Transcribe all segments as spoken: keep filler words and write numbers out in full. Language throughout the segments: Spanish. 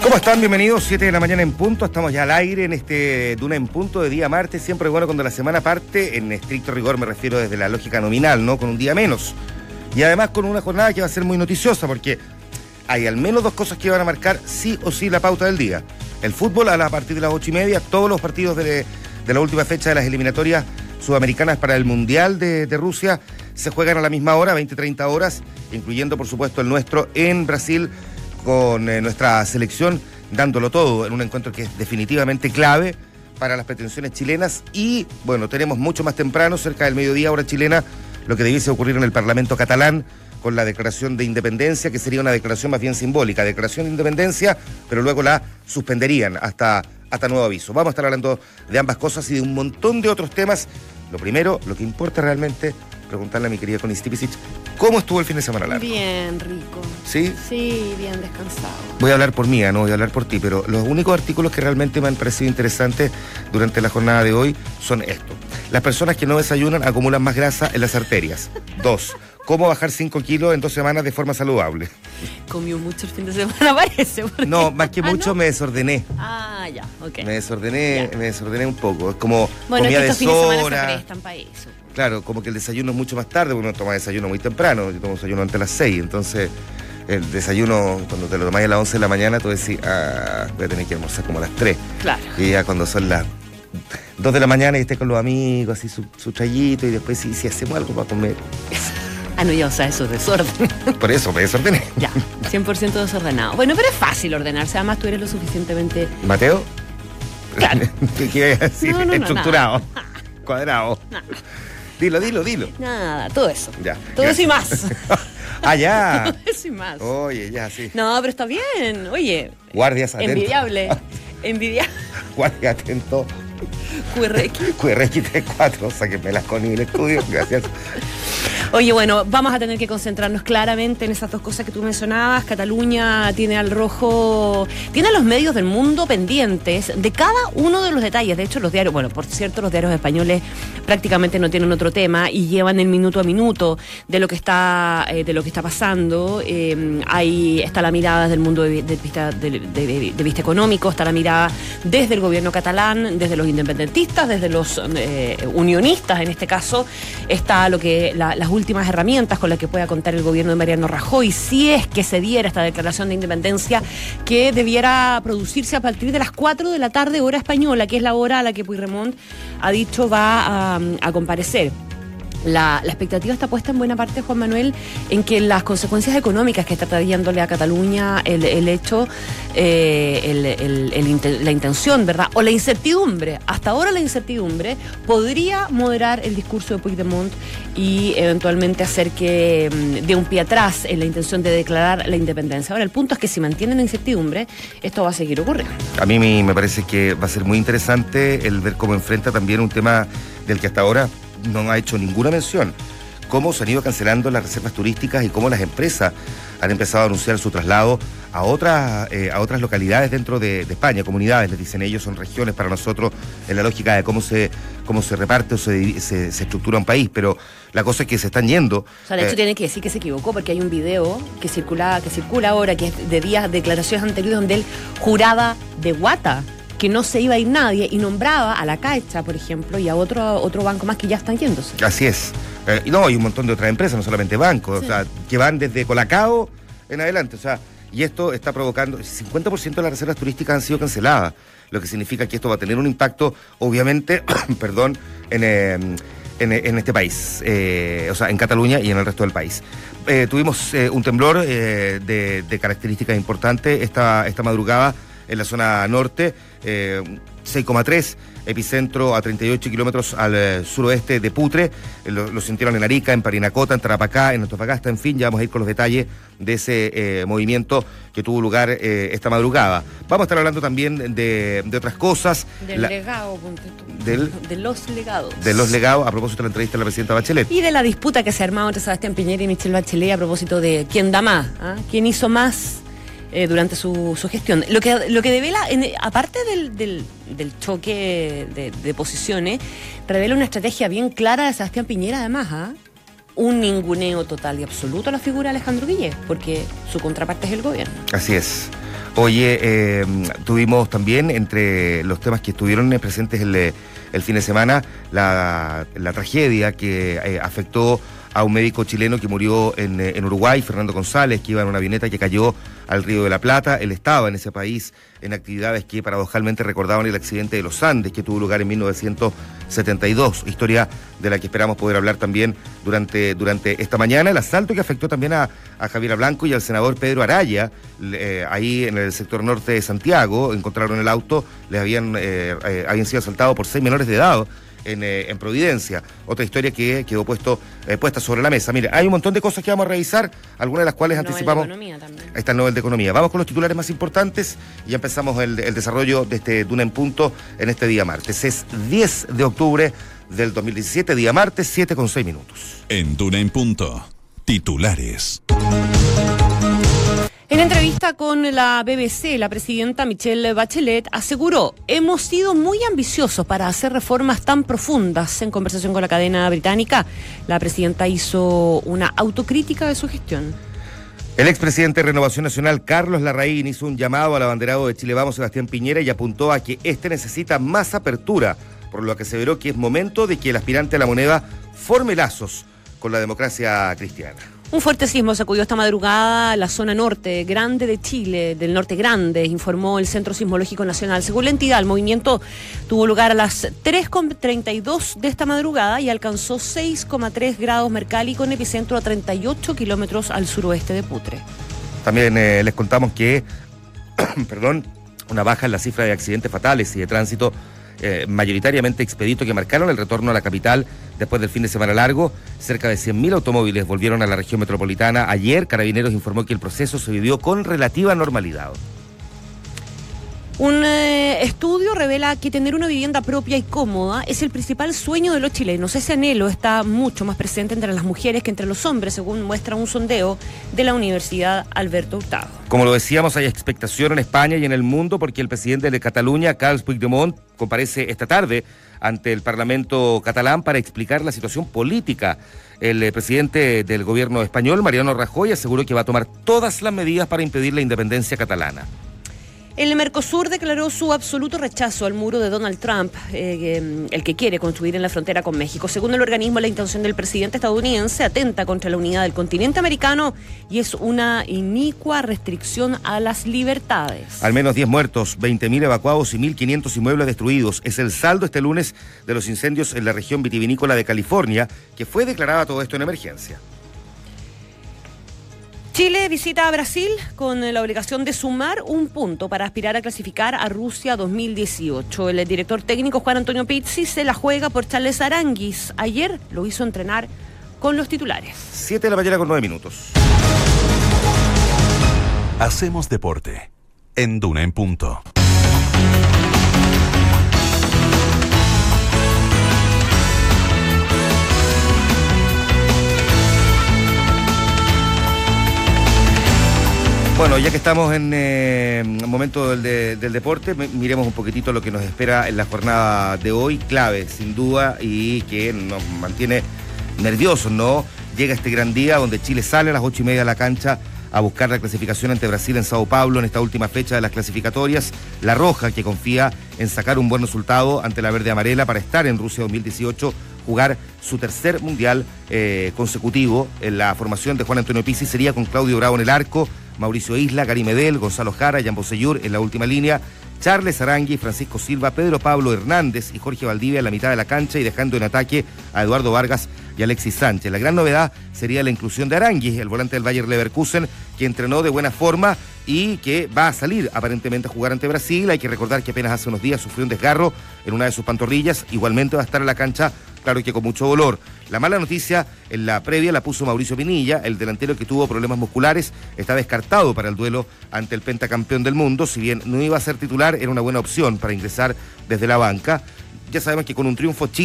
¿Cómo están? Bienvenidos, siete de la mañana en punto, estamos ya al aire en este Duna en punto de día martes, siempre bueno cuando la semana parte, en estricto rigor me refiero desde la lógica nominal, ¿no? Con un día menos. Y además con una jornada que va a ser muy noticiosa porque hay al menos dos cosas que van a marcar sí o sí la pauta del día. El fútbol a, la, a partir de las ocho y media, todos los partidos de, de la última fecha de las eliminatorias sudamericanas para el Mundial de, de Rusia se juegan a la misma hora, veinte treinta horas, incluyendo por supuesto el nuestro en Brasil, con eh, nuestra selección dándolo todo en un encuentro que es definitivamente clave para las pretensiones chilenas. Y bueno, tenemos mucho más temprano, cerca del mediodía hora chilena, lo que debiese ocurrir en el Parlamento catalán con la declaración de independencia, que sería una declaración más bien simbólica, declaración de independencia, pero luego la suspenderían hasta, hasta nuevo aviso. Vamos a estar hablando de ambas cosas y de un montón de otros temas. Lo primero, lo que importa realmente, preguntarle a mi querida Connie Stipicic, ¿cómo estuvo el fin de semana largo? Bien, rico. ¿Sí? Sí, bien descansado. Voy a hablar por mí, no voy a hablar por ti, pero los únicos artículos que realmente me han parecido interesantes durante la jornada de hoy son estos. Las personas que no desayunan acumulan más grasa en las arterias. Dos, cómo bajar cinco kilos en dos semanas de forma saludable. Comió mucho el fin de semana, parece. Porque... No, más que ¿Ah, mucho no? me desordené. Ah, ya, ok. Me desordené, Ya. me desordené un poco. Es como Bueno, comida es que estos fines de semana se deshora. prestan para eso. Claro, como que el desayuno es mucho más tarde, porque uno toma desayuno muy temprano. Yo tomo desayuno antes de las seis, entonces el desayuno, cuando te lo tomáis a las once de la mañana, tú decís, ah, voy a tener que almorzar como a las tres. Claro. Y ya cuando son las dos de la mañana y estés con los amigos, así su, su chayito, y después si, si hacemos algo para comer. Ah, no, ya, o sea, eso es desorden. Por eso me desordené. Ya, cien por ciento desordenado. Bueno, pero es fácil ordenarse, además tú eres lo suficientemente... ¿Mateo? Claro. ¿Qué quieres decir? No, no, no, estructurado, nada. cuadrado. Nada. Dilo, dilo, dilo. Nada, todo eso. Ya. Todo gracias. eso y más. Ah, ya. Todo eso y más. Oye, ya, sí. No, pero está bien. Oye, Guardias atentos. envidiable. Envidiable. Guardia atento. Q R X. Q R X treinta y cuatro, sáquenme las Connie del estudio, gracias. Oye, bueno, vamos a tener que concentrarnos claramente en esas dos cosas que tú mencionabas. Cataluña tiene al rojo, tiene a los medios del mundo pendientes de cada uno de los detalles. De hecho, los diarios, bueno, por cierto, los diarios españoles prácticamente no tienen otro tema y llevan el minuto a minuto de lo que está, eh, de lo que está pasando. Eh, ahí está la mirada desde el mundo de, de, vista, de, de, de vista económico, está la mirada desde el gobierno catalán, desde los independentistas, desde los eh, unionistas, en este caso, está lo que la, las últimas herramientas con las que pueda contar el gobierno de Mariano Rajoy, si es que se diera esta declaración de independencia que debiera producirse a partir de las cuatro de la tarde, hora española, que es la hora a la que Puigdemont ha dicho va a, a comparecer. La, la expectativa está puesta en buena parte, Juan Manuel, en que las consecuencias económicas que está trayéndole a Cataluña el, el hecho, eh, el, el, el, la intención, ¿verdad? O la incertidumbre, hasta ahora la incertidumbre, podría moderar el discurso de Puigdemont y eventualmente hacer que um, dé un pie atrás en la intención de declarar la independencia. Ahora, el punto es que si mantienen la incertidumbre, esto va a seguir ocurriendo. A mí me, me parece que va a ser muy interesante el ver cómo enfrenta también un tema del que hasta ahora no ha hecho ninguna mención, cómo se han ido cancelando las reservas turísticas y cómo las empresas han empezado a anunciar su traslado a otras, eh, a otras localidades dentro de, de España, comunidades, les dicen ellos, son regiones para nosotros en la lógica de cómo se, cómo se reparte o se, se, se estructura un país, pero la cosa es que se están yendo. O sea, de hecho eh, tienen que decir que se equivocó porque hay un video que circula, que circula ahora, que es de días, declaraciones anteriores donde él juraba de guata que no se iba a ir nadie y nombraba a la Caixa, por ejemplo, y a otro, otro banco más que ya están yéndose. Así es. Eh, y no, hay un montón de otras empresas, no solamente bancos, Sí. o sea, que van desde Colacao en adelante. O sea, y esto está provocando, el cincuenta por ciento de las reservas turísticas han sido canceladas, lo que significa que esto va a tener un impacto, obviamente, perdón, en, eh, en, en este país, eh, o sea, en Cataluña y en el resto del país. Eh, tuvimos eh, un temblor eh, de, de características importantes esta, esta madrugada en la zona norte, eh, seis coma tres, epicentro a treinta y ocho kilómetros al eh, suroeste de Putre, eh, lo, lo sintieron en Arica, en Parinacota, en Tarapacá, en Antofagasta, en fin, ya vamos a ir con los detalles de ese eh, movimiento que tuvo lugar eh, esta madrugada. Vamos a estar hablando también de, de otras cosas. Del la, legado, ponte tú. Del, de los legados. de los legados, a propósito de la entrevista de la presidenta Bachelet. Y de la disputa que se ha armado entre Sebastián Piñera y Michelle Bachelet a propósito de quién da más, ¿ah? quién hizo más eh, durante su, su gestión. Lo que, lo que devela, en, aparte del, del, del choque de, de posiciones, revela una estrategia bien clara de Sebastián Piñera, además, ¿ah? un ninguneo total y absoluto a la figura de Alejandro Guillé, porque su contraparte es el gobierno. Así es. Oye, eh, tuvimos también entre los temas que estuvieron presentes el, el fin de semana la, la tragedia que eh, afectó a un médico chileno que murió en, en Uruguay, Fernando González, que iba en una avioneta que cayó al Río de la Plata. Él estaba en ese país en actividades que paradojalmente recordaban el accidente de los Andes que tuvo lugar en mil novecientos setenta y dos, historia de la que esperamos poder hablar también durante, durante esta mañana. El asalto que afectó también a, a Javiera Blanco y al senador Pedro Araya, eh, ahí en el sector norte de Santiago, encontraron el auto, les habían, eh, eh, habían sido asaltados por seis menores de edad. En, eh, en Providencia, otra historia que quedó puesto, eh, puesta sobre la mesa. Mire, hay un montón de cosas que vamos a revisar, algunas de las cuales anticipamos. Ahí está el Nobel de Economía. Vamos con los titulares más importantes y ya empezamos el, el desarrollo de este Duna en Punto en este día martes. Es diez de octubre del dos mil diecisiete, día martes, siete con seis minutos. En Duna en Punto, titulares. En entrevista con la B B C, la presidenta Michelle Bachelet aseguró: hemos sido muy ambiciosos para hacer reformas tan profundas. En conversación con la cadena británica, la presidenta hizo una autocrítica de su gestión. El expresidente de Renovación Nacional, Carlos Larraín, hizo un llamado al abanderado de Chile Vamos, Sebastián Piñera, y apuntó a que este necesita más apertura, por lo que aseveró que es momento de que el aspirante a la moneda forme lazos con la democracia cristiana. Un fuerte sismo sacudió esta madrugada la zona norte grande de Chile, del norte grande, informó el Centro Sismológico Nacional. Según la entidad, el movimiento tuvo lugar a las tres con treinta y dos de esta madrugada y alcanzó seis coma tres grados Mercalli, con epicentro a treinta y ocho kilómetros al suroeste de Putre. También eh, les contamos que, perdón, una baja en la cifra de accidentes fatales y de tránsito Eh, mayoritariamente expedito que marcaron el retorno a la capital después del fin de semana largo. Cerca de cien mil automóviles volvieron a la región metropolitana. Ayer, Carabineros informó que el proceso se vivió con relativa normalidad. Un eh, estudio revela que tener una vivienda propia y cómoda es el principal sueño de los chilenos. Ese anhelo está mucho más presente entre las mujeres que entre los hombres, según muestra un sondeo de la Universidad Alberto Hurtado. Como lo decíamos, hay expectación en España y en el mundo porque el presidente de Cataluña, Carles Puigdemont, comparece esta tarde ante el Parlamento catalán para explicar la situación política. El eh, presidente del gobierno español, Mariano Rajoy, aseguró que va a tomar todas las medidas para impedir la independencia catalana. El Mercosur declaró su absoluto rechazo al muro de Donald Trump, eh, el que quiere construir en la frontera con México. Según el organismo, la intención del presidente estadounidense atenta contra la unidad del continente americano y es una inicua restricción a las libertades. Al menos diez muertos, veinte mil evacuados y mil quinientos inmuebles destruidos. Es el saldo este lunes de los incendios en la región vitivinícola de California, que fue declarada todo esto en emergencia. Chile visita a Brasil con la obligación de sumar un punto para aspirar a clasificar a Rusia dos mil dieciocho. El director técnico Juan Antonio Pizzi se la juega por Charles Aranguis. Ayer lo hizo entrenar con los titulares. Siete de la mañana con nueve minutos. Hacemos deporte en Duna en Punto. Bueno, ya que estamos en eh, momento del, de, del deporte, miremos un poquitito lo que nos espera en la jornada de hoy, clave, sin duda, y que nos mantiene nerviosos, ¿no? Llega este gran día donde Chile sale a las ocho y media a la cancha a buscar la clasificación ante Brasil en Sao Paulo en esta última fecha de las clasificatorias. La Roja, que confía en sacar un buen resultado ante la Verde Amarela para estar en Rusia dos mil dieciocho, jugar su tercer mundial eh, consecutivo. En la formación de Juan Antonio Pizzi sería con Claudio Bravo en el arco, Mauricio Isla, Gary Medel, Gonzalo Jara, Jan Bosellur en la última línea, Charles Arangui, Francisco Silva, Pedro Pablo Hernández y Jorge Valdivia en la mitad de la cancha y dejando en ataque a Eduardo Vargas y Alexis Sánchez. La gran novedad sería la inclusión de Arangui, el volante del Bayer Leverkusen, que entrenó de buena forma y que va a salir aparentemente a jugar ante Brasil. Hay que recordar que apenas hace unos días sufrió un desgarro en una de sus pantorrillas, igualmente va a estar en la cancha, claro que con mucho dolor. La mala noticia, en la previa la puso Mauricio Pinilla, el delantero que tuvo problemas musculares, está descartado para el duelo ante el pentacampeón del mundo. Si bien no iba a ser titular, era una buena opción para ingresar desde la banca. Ya sabemos que con un triunfo Chile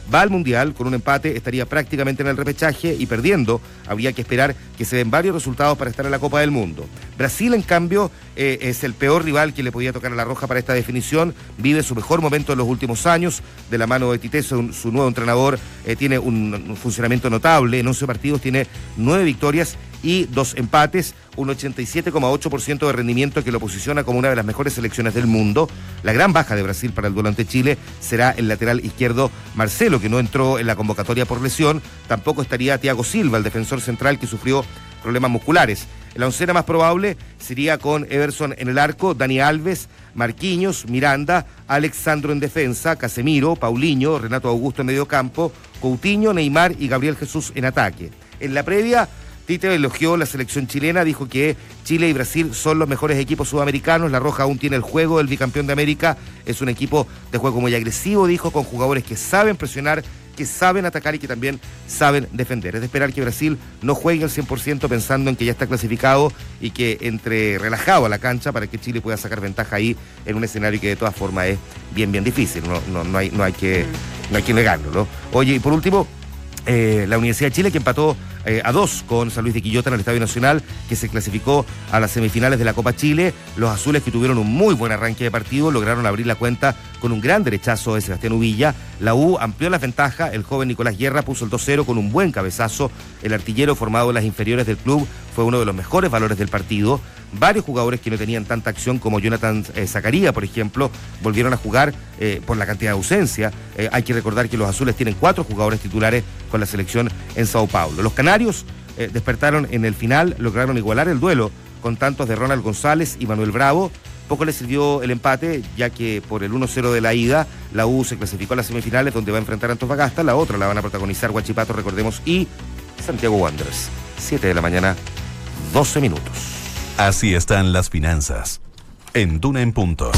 va al Mundial, con un empate estaría prácticamente en el repechaje y perdiendo habría que esperar que se den varios resultados para estar en la Copa del Mundo. Brasil, en cambio, eh, es el peor rival que le podía tocar a la Roja para esta definición, vive su mejor momento en los últimos años, de la mano de Tite, su, su nuevo entrenador, eh, tiene un, un funcionamiento notable, en once partidos tiene nueve victorias y dos empates, un ochenta y siete coma ocho por ciento de rendimiento que lo posiciona como una de las mejores selecciones del mundo. La gran baja de Brasil para el duelo ante Chile será el lateral izquierdo Marcelo, que no entró en la convocatoria por lesión. Tampoco estaría Thiago Silva, el defensor central que sufrió problemas musculares. La oncena más probable sería con Everson en el arco, Dani Alves, Marquinhos, Miranda, Alexandro en defensa, Casemiro, Paulinho, Renato Augusto en medio campo, Coutinho, Neymar y Gabriel Jesús en ataque. En la previa, Tite elogió la selección chilena, dijo que Chile y Brasil son los mejores equipos sudamericanos, la Roja aún tiene el juego del bicampeón de América, es un equipo de juego muy agresivo, dijo, con jugadores que saben presionar, que saben atacar y que también saben defender. Es de esperar que Brasil no juegue al cien por ciento pensando en que ya está clasificado y que entre relajado a la cancha para que Chile pueda sacar ventaja ahí en un escenario que de todas formas es bien, bien difícil, no, no, no, hay, no, hay, que, no hay que negarlo, ¿no? Oye, y por último, Eh, la Universidad de Chile, que empató eh, a dos con San Luis de Quillota en el Estadio Nacional, que se clasificó a las semifinales de la Copa Chile. Los azules, que tuvieron un muy buen arranque de partido, lograron abrir la cuenta con un gran derechazo de Sebastián Uvilla. La U amplió la ventaja, el joven Nicolás Guerra puso el dos cero con un buen cabezazo. El artillero formado en las inferiores del club fue uno de los mejores valores del partido. Varios jugadores que no tenían tanta acción como Jonathan eh, Zacaría, por ejemplo, volvieron a jugar eh, por la cantidad de ausencia. Eh, hay que recordar que los azules tienen cuatro jugadores titulares con la selección en Sao Paulo. Los canarios eh, despertaron en el final, lograron igualar el duelo con tantos de Ronald González y Manuel Bravo. Poco les sirvió el empate, ya que por el uno cero de la ida, la U se clasificó a las semifinales, donde va a enfrentar a Antofagasta. La otra la van a protagonizar Huachipato, recordemos, y Santiago Wanderers. siete de la mañana, doce minutos. Así están las finanzas. En Duna en Punto.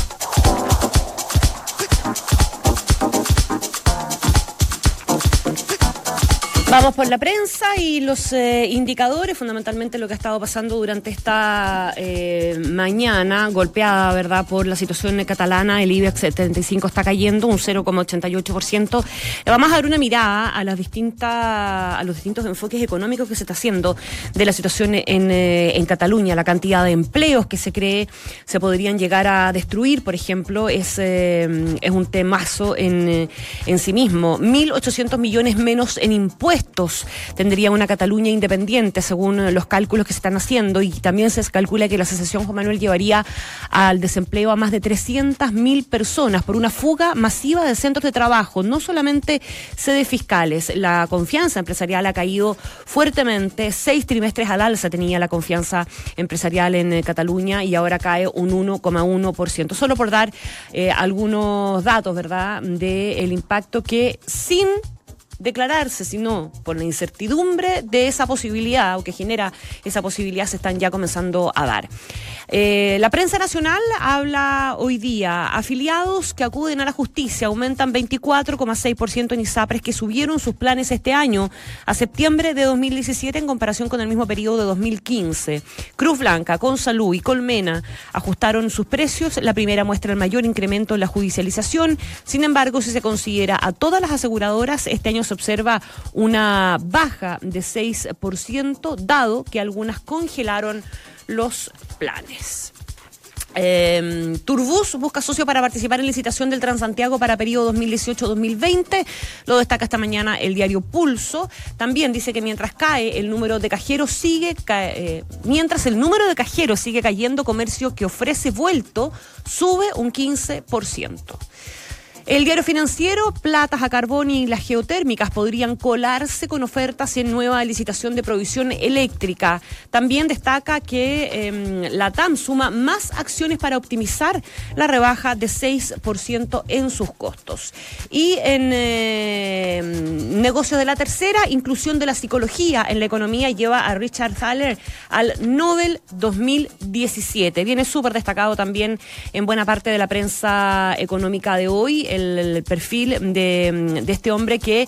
Vamos por la prensa y los eh, indicadores, fundamentalmente lo que ha estado pasando durante esta eh, mañana, golpeada, ¿verdad?, por la situación catalana. El IBEX setenta y cinco está cayendo un cero coma ochenta y ocho por ciento. Le vamos a dar una mirada a las distintas, a los distintos enfoques económicos que se está haciendo de la situación en, eh, en Cataluña. La cantidad de empleos que se cree se podrían llegar a destruir, por ejemplo, es, eh, es un temazo en, en sí mismo. mil ochocientos millones menos en impuestos tendría una Cataluña independiente, según los cálculos que se están haciendo, y también se calcula que la secesión, Juan Manuel, llevaría al desempleo a más de trescientas mil personas por una fuga masiva de centros de trabajo, no solamente sedes fiscales. La confianza empresarial ha caído fuertemente, seis trimestres al alza tenía la confianza empresarial en eh, Cataluña y ahora cae un uno coma uno por ciento. Solo por dar eh, algunos datos, ¿verdad?, del impacto que sin declararse, sino por la incertidumbre de esa posibilidad o que genera esa posibilidad, se están ya comenzando a dar. Eh, la prensa nacional habla hoy día, afiliados que acuden a la justicia aumentan veinticuatro coma seis por ciento en ISAPRES, que subieron sus planes este año a septiembre de dos mil diecisiete en comparación con el mismo periodo de dos mil quince. Cruz Blanca, Consalud y Colmena ajustaron sus precios. La primera muestra el mayor incremento en la judicialización. Sin embargo, si se considera a todas las aseguradoras, este año se observa una baja de seis por ciento, dado que algunas congelaron los planes. Eh, Turbus busca socio para participar en licitación del Transantiago para periodo dos mil dieciocho dos mil veinte. Lo destaca esta mañana el diario Pulso. También dice que mientras cae el número de cajeros sigue ca- eh, mientras el número de cajeros sigue cayendo, comercio que ofrece vuelto sube un quince por ciento. El diario Financiero, platas a carbón y las geotérmicas podrían colarse con ofertas en nueva licitación de provisión eléctrica. También destaca que eh, la T A M suma más acciones para optimizar la rebaja de seis por ciento en sus costos. Y en eh, negocios de la tercera, inclusión de la psicología en la economía lleva a Richard Thaler al Nobel dos mil diecisiete. Viene súper destacado también en buena parte de la prensa económica de hoy. el, el perfil de, de este hombre que,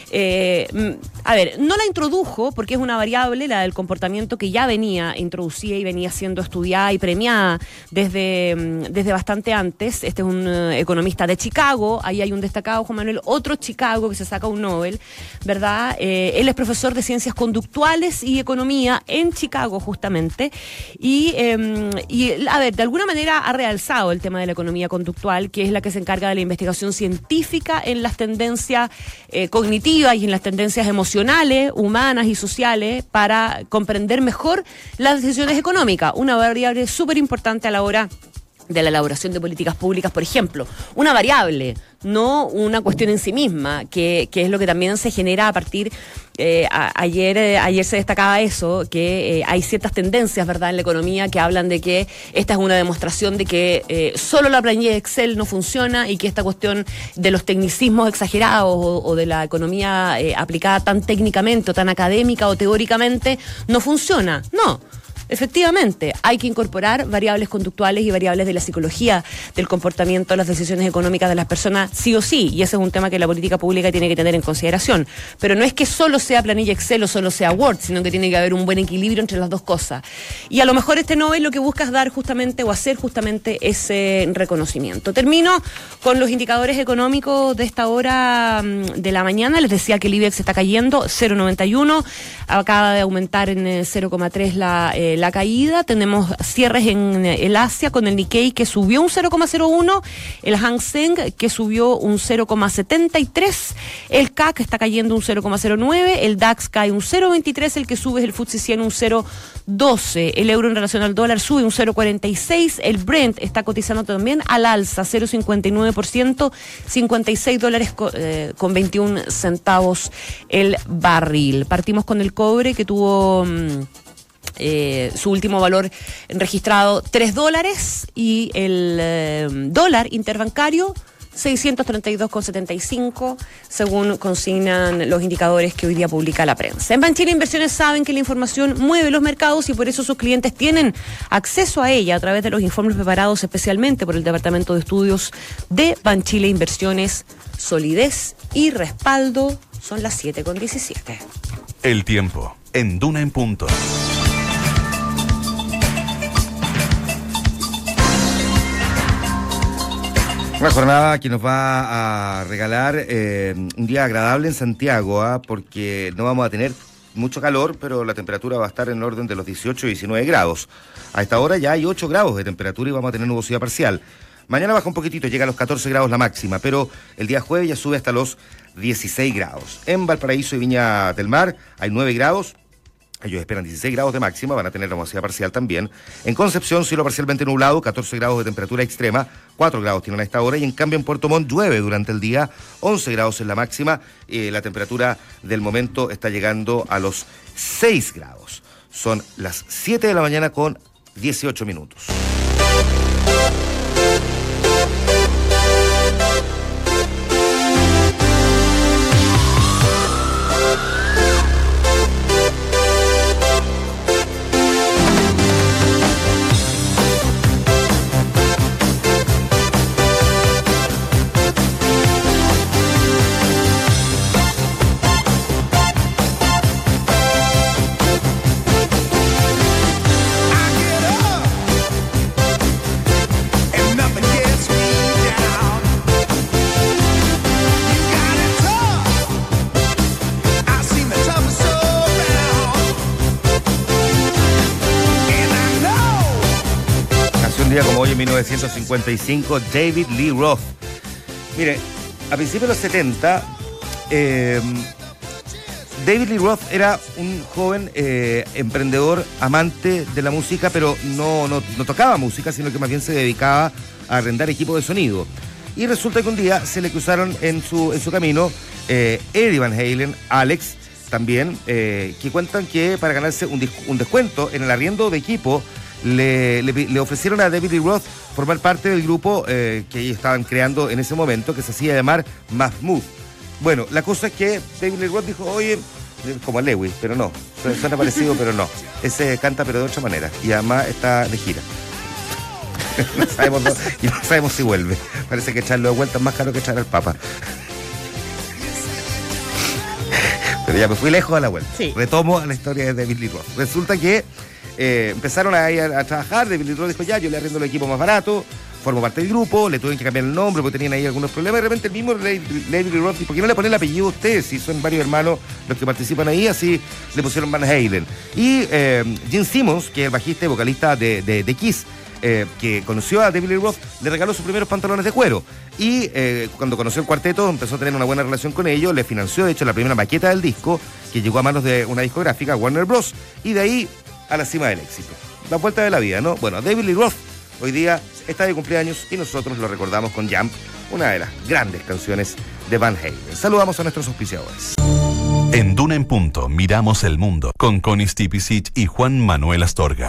eh, a ver, no la introdujo porque es una variable, la del comportamiento, que ya venía introducida y venía siendo estudiada y premiada desde, desde bastante antes. Este es un uh, economista de Chicago, ahí hay un destacado, Juan Manuel, otro Chicago que se saca un Nobel, ¿verdad? Eh, él es profesor de ciencias conductuales y economía en Chicago, justamente, y, eh, y, a ver, de alguna manera ha realzado el tema de la economía conductual, que es la que se encarga de la investigación científica en las tendencias eh, cognitivas y en las tendencias emocionales, humanas y sociales para comprender mejor las decisiones económicas, una variable súper importante a la hora de la elaboración de políticas públicas, por ejemplo. Una variable, no una cuestión en sí misma, que, que es lo que también se genera a partir, eh, a, ayer, eh, ayer se destacaba eso, que eh, hay ciertas tendencias, ¿verdad?, en la economía que hablan de que esta es una demostración de que eh, solo la planilla Excel no funciona y que esta cuestión de los tecnicismos exagerados o, o de la economía eh, aplicada tan técnicamente o tan académica o teóricamente no funciona. No. Efectivamente, hay que incorporar variables conductuales y variables de la psicología, del comportamiento, de las decisiones económicas de las personas, sí o sí, y ese es un tema que la política pública tiene que tener en consideración. Pero no es que solo sea planilla Excel o solo sea Word, sino que tiene que haber un buen equilibrio entre las dos cosas. Y a lo mejor este Nobel lo que busca es dar justamente o hacer justamente ese reconocimiento. Termino con los indicadores económicos de esta hora de la mañana. Les decía que el IBEX está cayendo cero coma noventa y uno, acaba de aumentar en cero coma tres la eh, la caída. Tenemos cierres en el Asia con el Nikkei que subió un cero coma cero uno, el Hang Seng que subió un cero coma setenta y tres, el C A C está cayendo un cero coma cero nueve, el DAX cae un cero coma veintitrés, el que sube es el F T S E cien un cero coma doce, el euro en relación al dólar sube un cero coma cuarenta y seis, el Brent está cotizando también al alza cero coma cincuenta y nueve por ciento, cincuenta y seis dólares con, eh, con veintiún centavos el barril. Partimos con el cobre que tuvo Mmm, Eh, su último valor registrado tres dólares y el eh, dólar interbancario seiscientos treinta y dos con setenta y cinco, según consignan los indicadores que hoy día publica la prensa. En Banchile Inversiones saben que la información mueve los mercados y por eso sus clientes tienen acceso a ella a través de los informes preparados especialmente por el Departamento de Estudios de Banchile Inversiones. Solidez y respaldo. Son las siete con diecisiete. El tiempo en Duna en Punto. Una jornada que nos va a regalar eh, un día agradable en Santiago, ¿eh? Porque no vamos a tener mucho calor, pero la temperatura va a estar en el orden de los dieciocho y diecinueve grados. A esta hora ya hay ocho grados de temperatura y vamos a tener nubosidad parcial. Mañana baja un poquitito, llega a los catorce grados la máxima, pero el día jueves ya sube hasta los dieciséis grados. En Valparaíso y Viña del Mar hay nueve grados. Ellos esperan dieciséis grados de máxima, van a tener nubosidad parcial también. En Concepción, cielo parcialmente nublado, catorce grados de temperatura extrema, cuatro grados tienen a esta hora. Y en cambio en Puerto Montt llueve durante el día, once grados en la máxima. Eh, la temperatura del momento está llegando a los seis grados. Son las siete de la mañana con dieciocho minutos. Como hoy en mil novecientos cincuenta y cinco, David Lee Roth. Mire, a principios de los setenta, eh, David Lee Roth era un joven eh, emprendedor, amante de la música, pero no, no, no tocaba música, sino que más bien se dedicaba a arrendar equipos de sonido. Y resulta que un día se le cruzaron en su, en su camino eh, Eddie Van Halen, Alex, también, eh, que cuentan que para ganarse un, un descuento en el arriendo de equipo, Le, le, le ofrecieron a David Lee Roth formar parte del grupo eh, que ellos estaban creando en ese momento, que se hacía llamar Mahmood. Bueno, la cosa es que David Lee Roth dijo, oye, como a Lewis, pero no, suena parecido, pero no. Ese canta pero de otra manera y además está de gira. no sabemos, no, y no sabemos si vuelve. Parece que echarlo de vuelta es más caro que echar al Papa. Pero ya me fui lejos a la vuelta. Sí. Retomo a la historia de David Lee Roth. Resulta que eh, empezaron a, a, a trabajar. David Lee Roth dijo, ya, yo le arriendo el equipo más barato, formo parte del grupo, le tuve que cambiar el nombre porque tenían ahí algunos problemas. Y de repente el mismo David Lee Roth dijo, ¿por qué no le ponen el apellido a ustedes? Si son varios hermanos los que participan ahí, así le pusieron Van Halen. Y eh, Gene Simmons, que es el bajista y vocalista de, de, de Kiss, Eh, que conoció a David Lee Roth, le regaló sus primeros pantalones de cuero y eh, cuando conoció el cuarteto empezó a tener una buena relación con ellos, le financió de hecho la primera maqueta del disco que llegó a manos de una discográfica, Warner Bros, y de ahí a la cima del éxito. La vuelta de la vida, ¿no? Bueno, David Lee Roth hoy día está de cumpleaños y nosotros lo recordamos con Jump, una de las grandes canciones de Van Halen. Saludamos a nuestros auspiciadores. En Duna en Punto miramos el mundo con Connie Stipicic y Juan Manuel Astorga.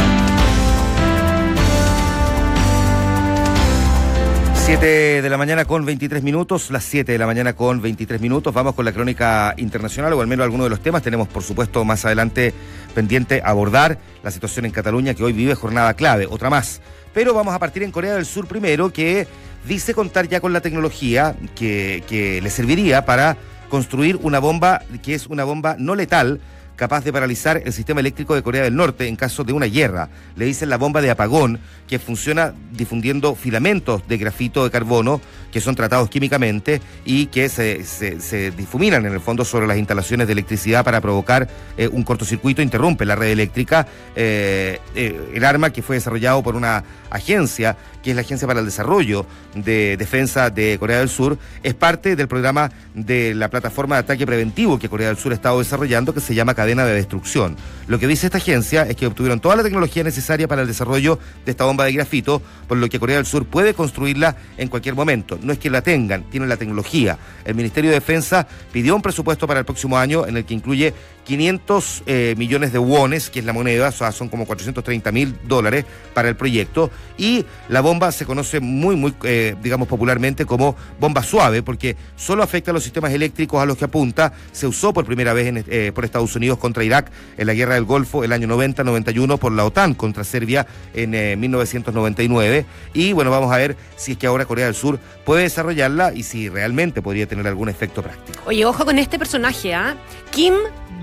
siete de la mañana con veintitrés minutos, las siete de la mañana con veintitrés minutos. Vamos con la crónica internacional, o al menos algunos de los temas. Tenemos, por supuesto, más adelante pendiente abordar la situación en Cataluña, que hoy vive jornada clave, otra más. Pero vamos a partir en Corea del Sur primero, que dice contar ya con la tecnología que, que le serviría para construir una bomba que es una bomba no letal, capaz de paralizar el sistema eléctrico de Corea del Norte en caso de una guerra. Le dicen la bomba de apagón, que funciona difundiendo filamentos de grafito de carbono que son tratados químicamente y que se, se, se difuminan en el fondo sobre las instalaciones de electricidad para provocar eh, un cortocircuito, interrumpe la red eléctrica. Eh, eh, el arma, que fue desarrollado por una agencia, que es la Agencia para el Desarrollo de Defensa de Corea del Sur, es parte del programa de la plataforma de ataque preventivo que Corea del Sur ha estado desarrollando, que se llama Cadena de Destrucción. Lo que dice esta agencia es que obtuvieron toda la tecnología necesaria para el desarrollo de esta bomba de grafito, por lo que Corea del Sur puede construirla en cualquier momento. No es que la tengan, tienen la tecnología. El Ministerio de Defensa pidió un presupuesto para el próximo año en el que incluye quinientos eh, millones de wones, que es la moneda, o sea, son como cuatrocientos treinta mil dólares para el proyecto, y la bomba se conoce muy, muy, eh, digamos popularmente como bomba suave, porque solo afecta a los sistemas eléctricos a los que apunta. Se usó por primera vez en, eh, por Estados Unidos contra Irak en la Guerra del Golfo el año noventa noventa y uno, por la OTAN contra Serbia en eh, mil novecientos noventa y nueve, y bueno, vamos a ver si es que ahora Corea del Sur puede desarrollarla y si realmente podría tener algún efecto práctico. Oye, ojo con este personaje, ¿ah? ¿eh? Kim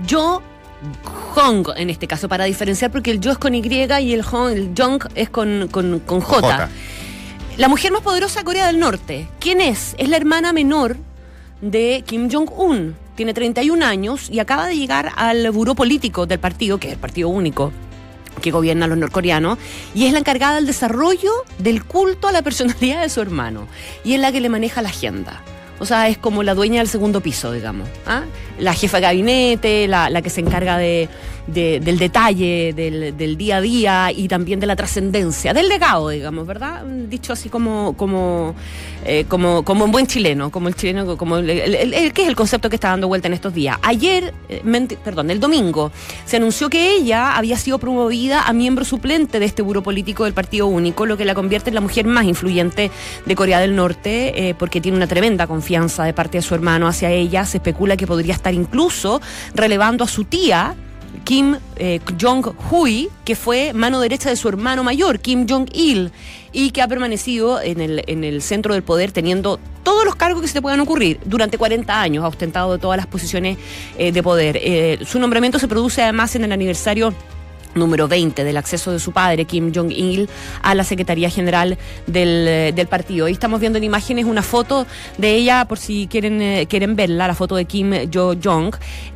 Jong, en este caso, para diferenciar, porque el yo es con Y y el Jong, el Jong es con, con, con J. J. La mujer más poderosa de Corea del Norte. ¿Quién es? Es la hermana menor de Kim Jong-un. Tiene treinta y un años y acaba de llegar al buró político del partido, que es el partido único que gobierna a los norcoreanos, y es la encargada del desarrollo del culto a la personalidad de su hermano. Y es la que le maneja la agenda. O sea, es como la dueña del segundo piso, digamos. ¿Ah? La jefa de gabinete, la, la que se encarga de, de, del detalle, del, del día a día y también de la trascendencia, del legado, digamos, ¿verdad? Dicho así como como, eh, como, como un buen chileno, como el chileno, como el, el, el, el, que es el concepto que está dando vuelta en estos días. Ayer, eh, menti, perdón, el domingo, se anunció que ella había sido promovida a miembro suplente de este buró político del Partido Único, lo que la convierte en la mujer más influyente de Corea del Norte, eh, porque tiene una tremenda confianza de parte de su hermano hacia ella. Se especula que podría estar incluso relevando a su tía, Kim eh, Jong-hui, que fue mano derecha de su hermano mayor, Kim Jong-il, y que ha permanecido en el, en el centro del poder teniendo todos los cargos que se te puedan ocurrir. Durante cuarenta años ha ostentado todas las posiciones eh, de poder. Eh, su nombramiento se produce además en el aniversario número veinte del acceso de su padre, Kim Jong-il, a la Secretaría General del, del partido. Ahí estamos viendo en imágenes una foto de ella, por si quieren eh, quieren verla, la foto de Kim Jo-jong.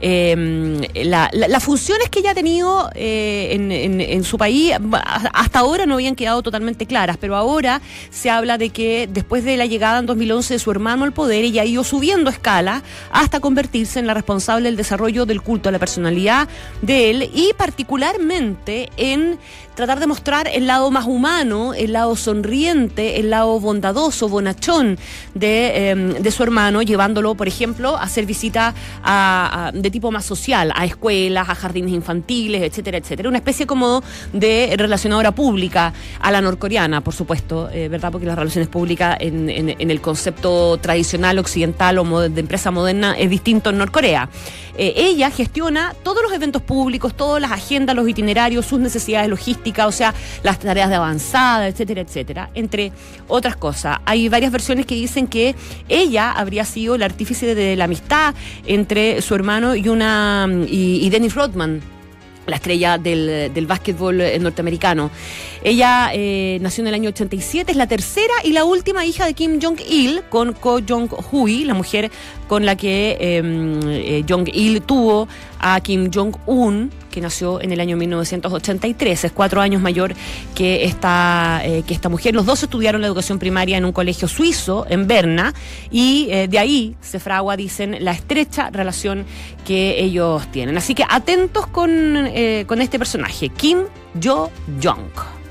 Eh, la, la, las funciones que ella ha tenido eh, en, en, en su país hasta ahora no habían quedado totalmente claras, pero ahora se habla de que después de la llegada en dos mil once de su hermano al poder, ella ha ido subiendo escala hasta convertirse en la responsable del desarrollo del culto a la personalidad de él, y particularmente en tratar de mostrar el lado más humano, el lado sonriente, el lado bondadoso, bonachón de, eh, de su hermano, llevándolo, por ejemplo, a hacer visitas a, a, de tipo más social, a escuelas, a jardines infantiles, etcétera, etcétera. Una especie como de relacionadora pública a la norcoreana, por supuesto, eh, ¿verdad? Porque las relaciones públicas en, en, en el concepto tradicional occidental o de empresa moderna es distinto en Norcorea. Eh, ella gestiona todos los eventos públicos, todas las agendas, los itinerarios itinerario, sus necesidades logísticas, o sea, las tareas de avanzada, etcétera, etcétera, entre otras cosas. Hay varias versiones que dicen que ella habría sido el artífice de la amistad entre su hermano y una y, y Dennis Rodman, la estrella del, del básquetbol norteamericano. Ella eh, nació en el año ochenta y siete, es la tercera y la última hija de Kim Jong-il con Ko Jong-hui, la mujer con la que eh, eh, Jong-il tuvo a Kim Jong-un, que nació en el año mil novecientos ochenta y tres, es cuatro años mayor que esta, eh, que esta mujer. Los dos estudiaron la educación primaria en un colegio suizo, en Berna, y eh, de ahí se fragua, dicen, la estrecha relación que ellos tienen. Así que atentos con, eh, con este personaje, Kim Jo-jong.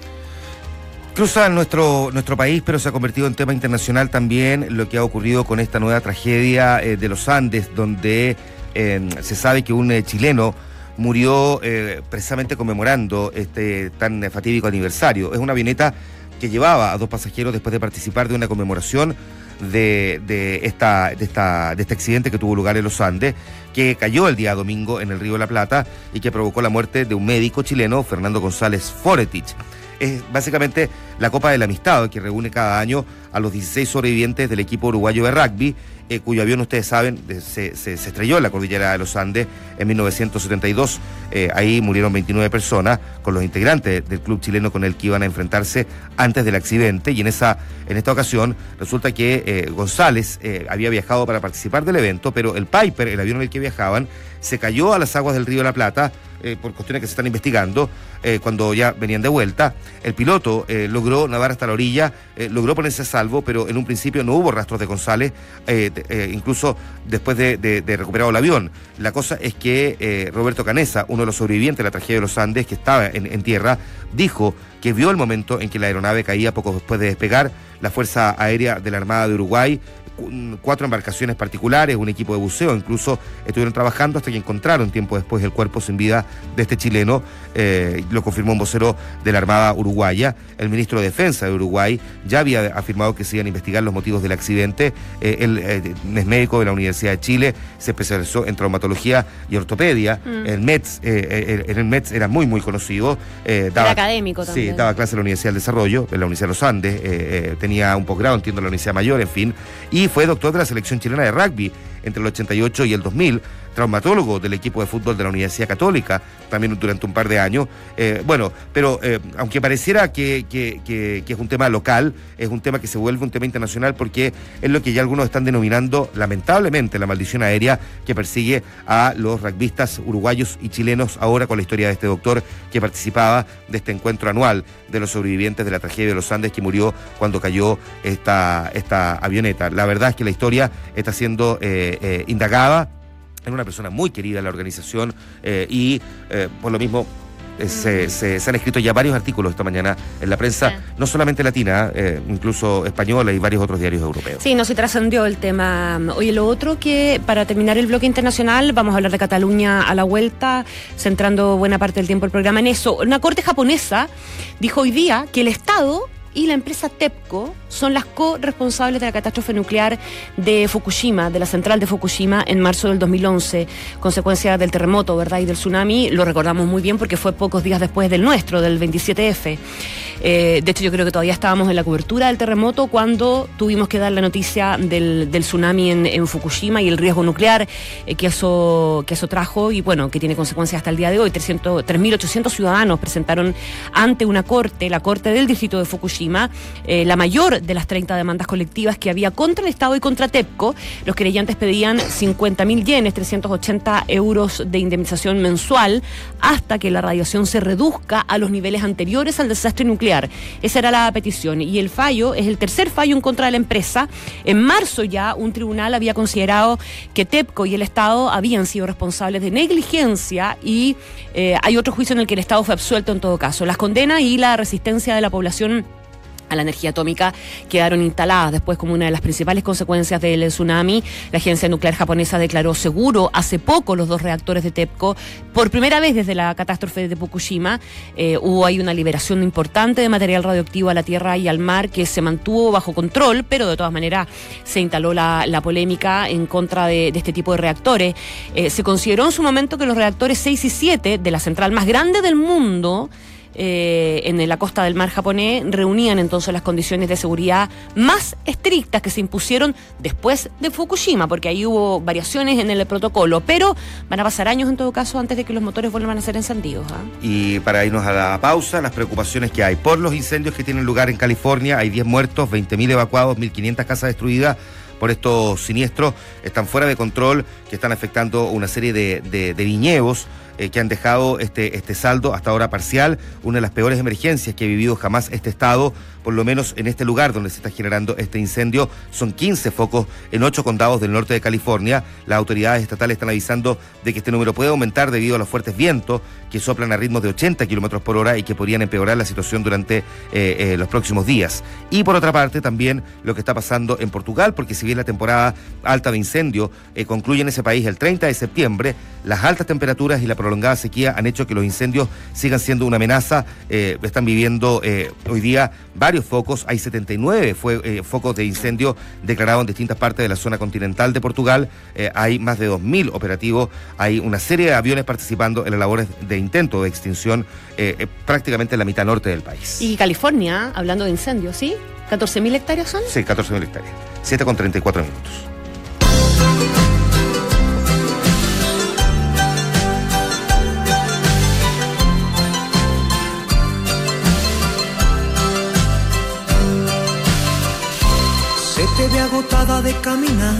Cruza nuestro, nuestro país, pero se ha convertido en tema internacional también lo que ha ocurrido con esta nueva tragedia eh, de los Andes, donde eh, se sabe que un eh, chileno murió eh, precisamente conmemorando este tan fatídico aniversario. Es una avioneta que llevaba a dos pasajeros después de participar de una conmemoración de, de, esta, de, esta, de este accidente que tuvo lugar en los Andes, que cayó el día domingo en el Río de la Plata y que provocó la muerte de un médico chileno, Fernando González Foretich. Es básicamente la Copa de la Amistad que reúne cada año a los dieciséis sobrevivientes del equipo uruguayo de rugby, eh, cuyo avión, ustedes saben, se, se, se estrelló en la cordillera de los Andes en mil novecientos setenta y dos. Eh, ahí murieron veintinueve personas con los integrantes del club chileno con el que iban a enfrentarse antes del accidente. Y en esa en esta ocasión resulta que eh, González eh, había viajado para participar del evento, pero el Piper, el avión en el que viajaban, se cayó a las aguas del Río de la Plata eh, por cuestiones que se están investigando. Eh, cuando ya venían de vuelta, el piloto eh, logró nadar hasta la orilla, eh, logró ponerse a salvo, pero en un principio no hubo rastros de González, eh, eh, incluso después de, de, de recuperado el avión. La cosa es que eh, Roberto Canesa, uno de los sobrevivientes de la tragedia de los Andes, que estaba en, en tierra, dijo que vio el momento en que la aeronave caía poco después de despegar. La Fuerza Aérea de la Armada de Uruguay, cuatro embarcaciones particulares, un equipo de buceo, incluso estuvieron trabajando hasta que encontraron tiempo después el cuerpo sin vida de este chileno. Eh, lo confirmó un vocero de la Armada uruguaya. El ministro de Defensa de Uruguay ya había afirmado que se iban a investigar los motivos del accidente. Eh, él eh, es médico de la Universidad de Chile, se especializó en traumatología y ortopedia. Mm. El M E T S, eh, en el M E T S era muy, muy conocido. Eh, daba, era académico también. Sí, daba clase en la Universidad del Desarrollo, en la Universidad de los Andes, eh, eh, tenía un posgrado, entiendo, en la Universidad Mayor, en fin, y fue doctor de la selección chilena de rugby entre el ochenta y ocho y el dos mil, traumatólogo del equipo de fútbol de la Universidad Católica, también durante un par de años. Eh, bueno, pero eh, aunque pareciera que, que, que, que es un tema local, es un tema que se vuelve un tema internacional porque es lo que ya algunos están denominando, lamentablemente, la maldición aérea que persigue a los rugbyistas uruguayos y chilenos, ahora con la historia de este doctor que participaba de este encuentro anual de los sobrevivientes de la tragedia de los Andes, que murió cuando cayó esta, esta avioneta. La verdad es que la historia está siendo eh, eh, indagada. Era una persona muy querida en la organización eh, y eh, por lo mismo eh, se, se, se han escrito ya varios artículos esta mañana en la prensa, sí, no solamente latina, eh, incluso española y varios otros diarios europeos. Sí, no se trascendió el tema. Oye, lo otro que, para terminar el bloque internacional, vamos a hablar de Cataluña a la vuelta, centrando buena parte del tiempo del programa en eso. Una corte japonesa dijo hoy día que el Estado y la empresa TEPCO son las corresponsables de la catástrofe nuclear de Fukushima, de la central de Fukushima, en marzo del dos mil once, consecuencia del terremoto, ¿verdad?, y del tsunami. Lo recordamos muy bien porque fue pocos días después del nuestro, del veintisiete efe. Eh, de hecho, yo creo que todavía estábamos en la cobertura del terremoto cuando tuvimos que dar la noticia del, del tsunami en, en Fukushima y el riesgo nuclear eh, que, eso, que eso trajo y, bueno, que tiene consecuencias hasta el día de hoy. tres mil ochocientos ciudadanos presentaron ante una corte, la corte del distrito de Fukushima, eh, la mayor de las treinta demandas colectivas que había contra el Estado y contra TEPCO. Los querellantes pedían cincuenta mil yenes, trescientos ochenta euros de indemnización mensual, hasta que la radiación se reduzca a los niveles anteriores al desastre nuclear. Esa era la petición. Y el fallo es el tercer fallo en contra de la empresa. En marzo ya un tribunal había considerado que TEPCO y el Estado habían sido responsables de negligencia y eh, hay otro juicio en el que el Estado fue absuelto en todo caso. Las condenas y la resistencia de la población a la energía atómica quedaron instaladas después como una de las principales consecuencias del tsunami. La agencia nuclear japonesa declaró seguro hace poco los dos reactores de TEPCO. Por primera vez desde la catástrofe de Fukushima eh, hubo ahí una liberación importante de material radioactivo a la tierra y al mar que se mantuvo bajo control, pero de todas maneras se instaló la, la polémica en contra de, de este tipo de reactores. Eh, se consideró en su momento que los reactores seis y siete de la central más grande del mundo Eh, en la costa del mar japonés reunían entonces las condiciones de seguridad más estrictas que se impusieron después de Fukushima, porque ahí hubo variaciones en el protocolo, pero van a pasar años en todo caso antes de que los motores vuelvan a ser encendidos. ¿eh? Y para irnos a la pausa, las preocupaciones que hay por los incendios que tienen lugar en California. Hay diez muertos, veinte mil evacuados, mil quinientas casas destruidas por estos siniestros. Están fuera de control, que están afectando una serie de, de, de viñedos eh, que han dejado este, este saldo hasta ahora parcial. Una de las peores emergencias que ha vivido jamás este estado, por lo menos en este lugar donde se está generando este incendio. Son quince focos en ocho condados del norte de California. Las autoridades estatales están avisando de que este número puede aumentar debido a los fuertes vientos que soplan a ritmos de ochenta kilómetros por hora y que podrían empeorar la situación durante eh, eh, los próximos días. Y por otra parte también lo que está pasando en Portugal, porque si bien la temporada alta de incendio eh, concluye en ese país el treinta de septiembre, las altas temperaturas y la prolongada sequía han hecho que los incendios sigan siendo una amenaza. Eh, están viviendo eh, hoy día varios focos. Hay setenta y nueve fue, eh, focos de incendio declarados en distintas partes de la zona continental de Portugal. Eh, hay más de dos mil operativos. Hay una serie de aviones participando en las labores de intento de extinción eh, eh, prácticamente en la mitad norte del país. Y California, hablando de incendios, ¿sí? ¿catorce mil hectáreas son? Sí, catorce mil hectáreas. siete con treinta y cuatro minutos. Se te ve agotada de caminar.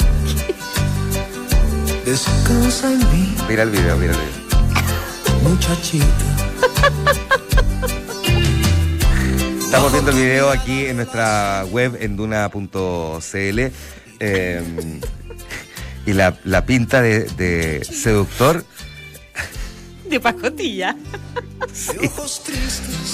Descansa en mí. Mira el video, mira el video. Muchachita. Estamos viendo el video aquí en nuestra web en duna punto c l eh, y la, la pinta de, de seductor De pacotilla. sí. De ojos tristes.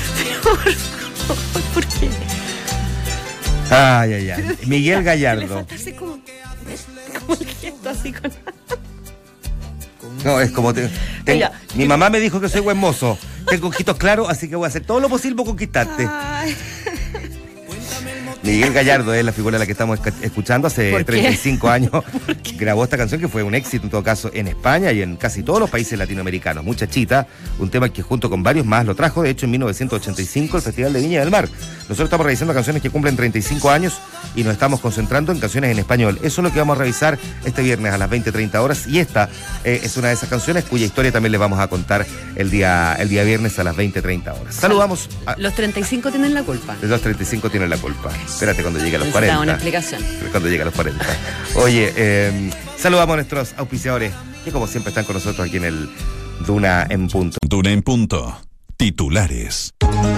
¿Por qué? Ay, ay, ay. Miguel Le Gallardo. falta así como, como el gesto así con... No, es como... Te, te- Mira. mi mamá me dijo que soy buen mozo. Tengo ojitos claros, así que voy a hacer todo lo posible por conquistarte. Ay. Miguel Gallardo es la figura a la que estamos esca- escuchando. Hace ¿Por qué? treinta y cinco años grabó esta canción que fue un éxito en todo caso en España y en casi todos los países latinoamericanos. Muchachita, un tema que junto con varios más lo trajo de hecho en mil novecientos ochenta y cinco el Festival de Viña del Mar. Nosotros estamos revisando canciones que cumplen treinta y cinco años y nos estamos concentrando en canciones en español. Eso es lo que vamos a revisar este viernes a las veinte treinta horas y esta eh, es una de esas canciones cuya historia también les vamos a contar el día, el día viernes a las veinte treinta horas. Saludamos a... Los treinta y cinco tienen la culpa. De los treinta y cinco tienen la culpa. Espérate cuando llegue a los Necesitaba cuarenta. una explicación. Cuando llegue a los cuarenta. Oye, eh, saludamos a nuestros auspiciadores que como siempre están con nosotros aquí en el Duna en Punto. Duna en Punto. Titulares.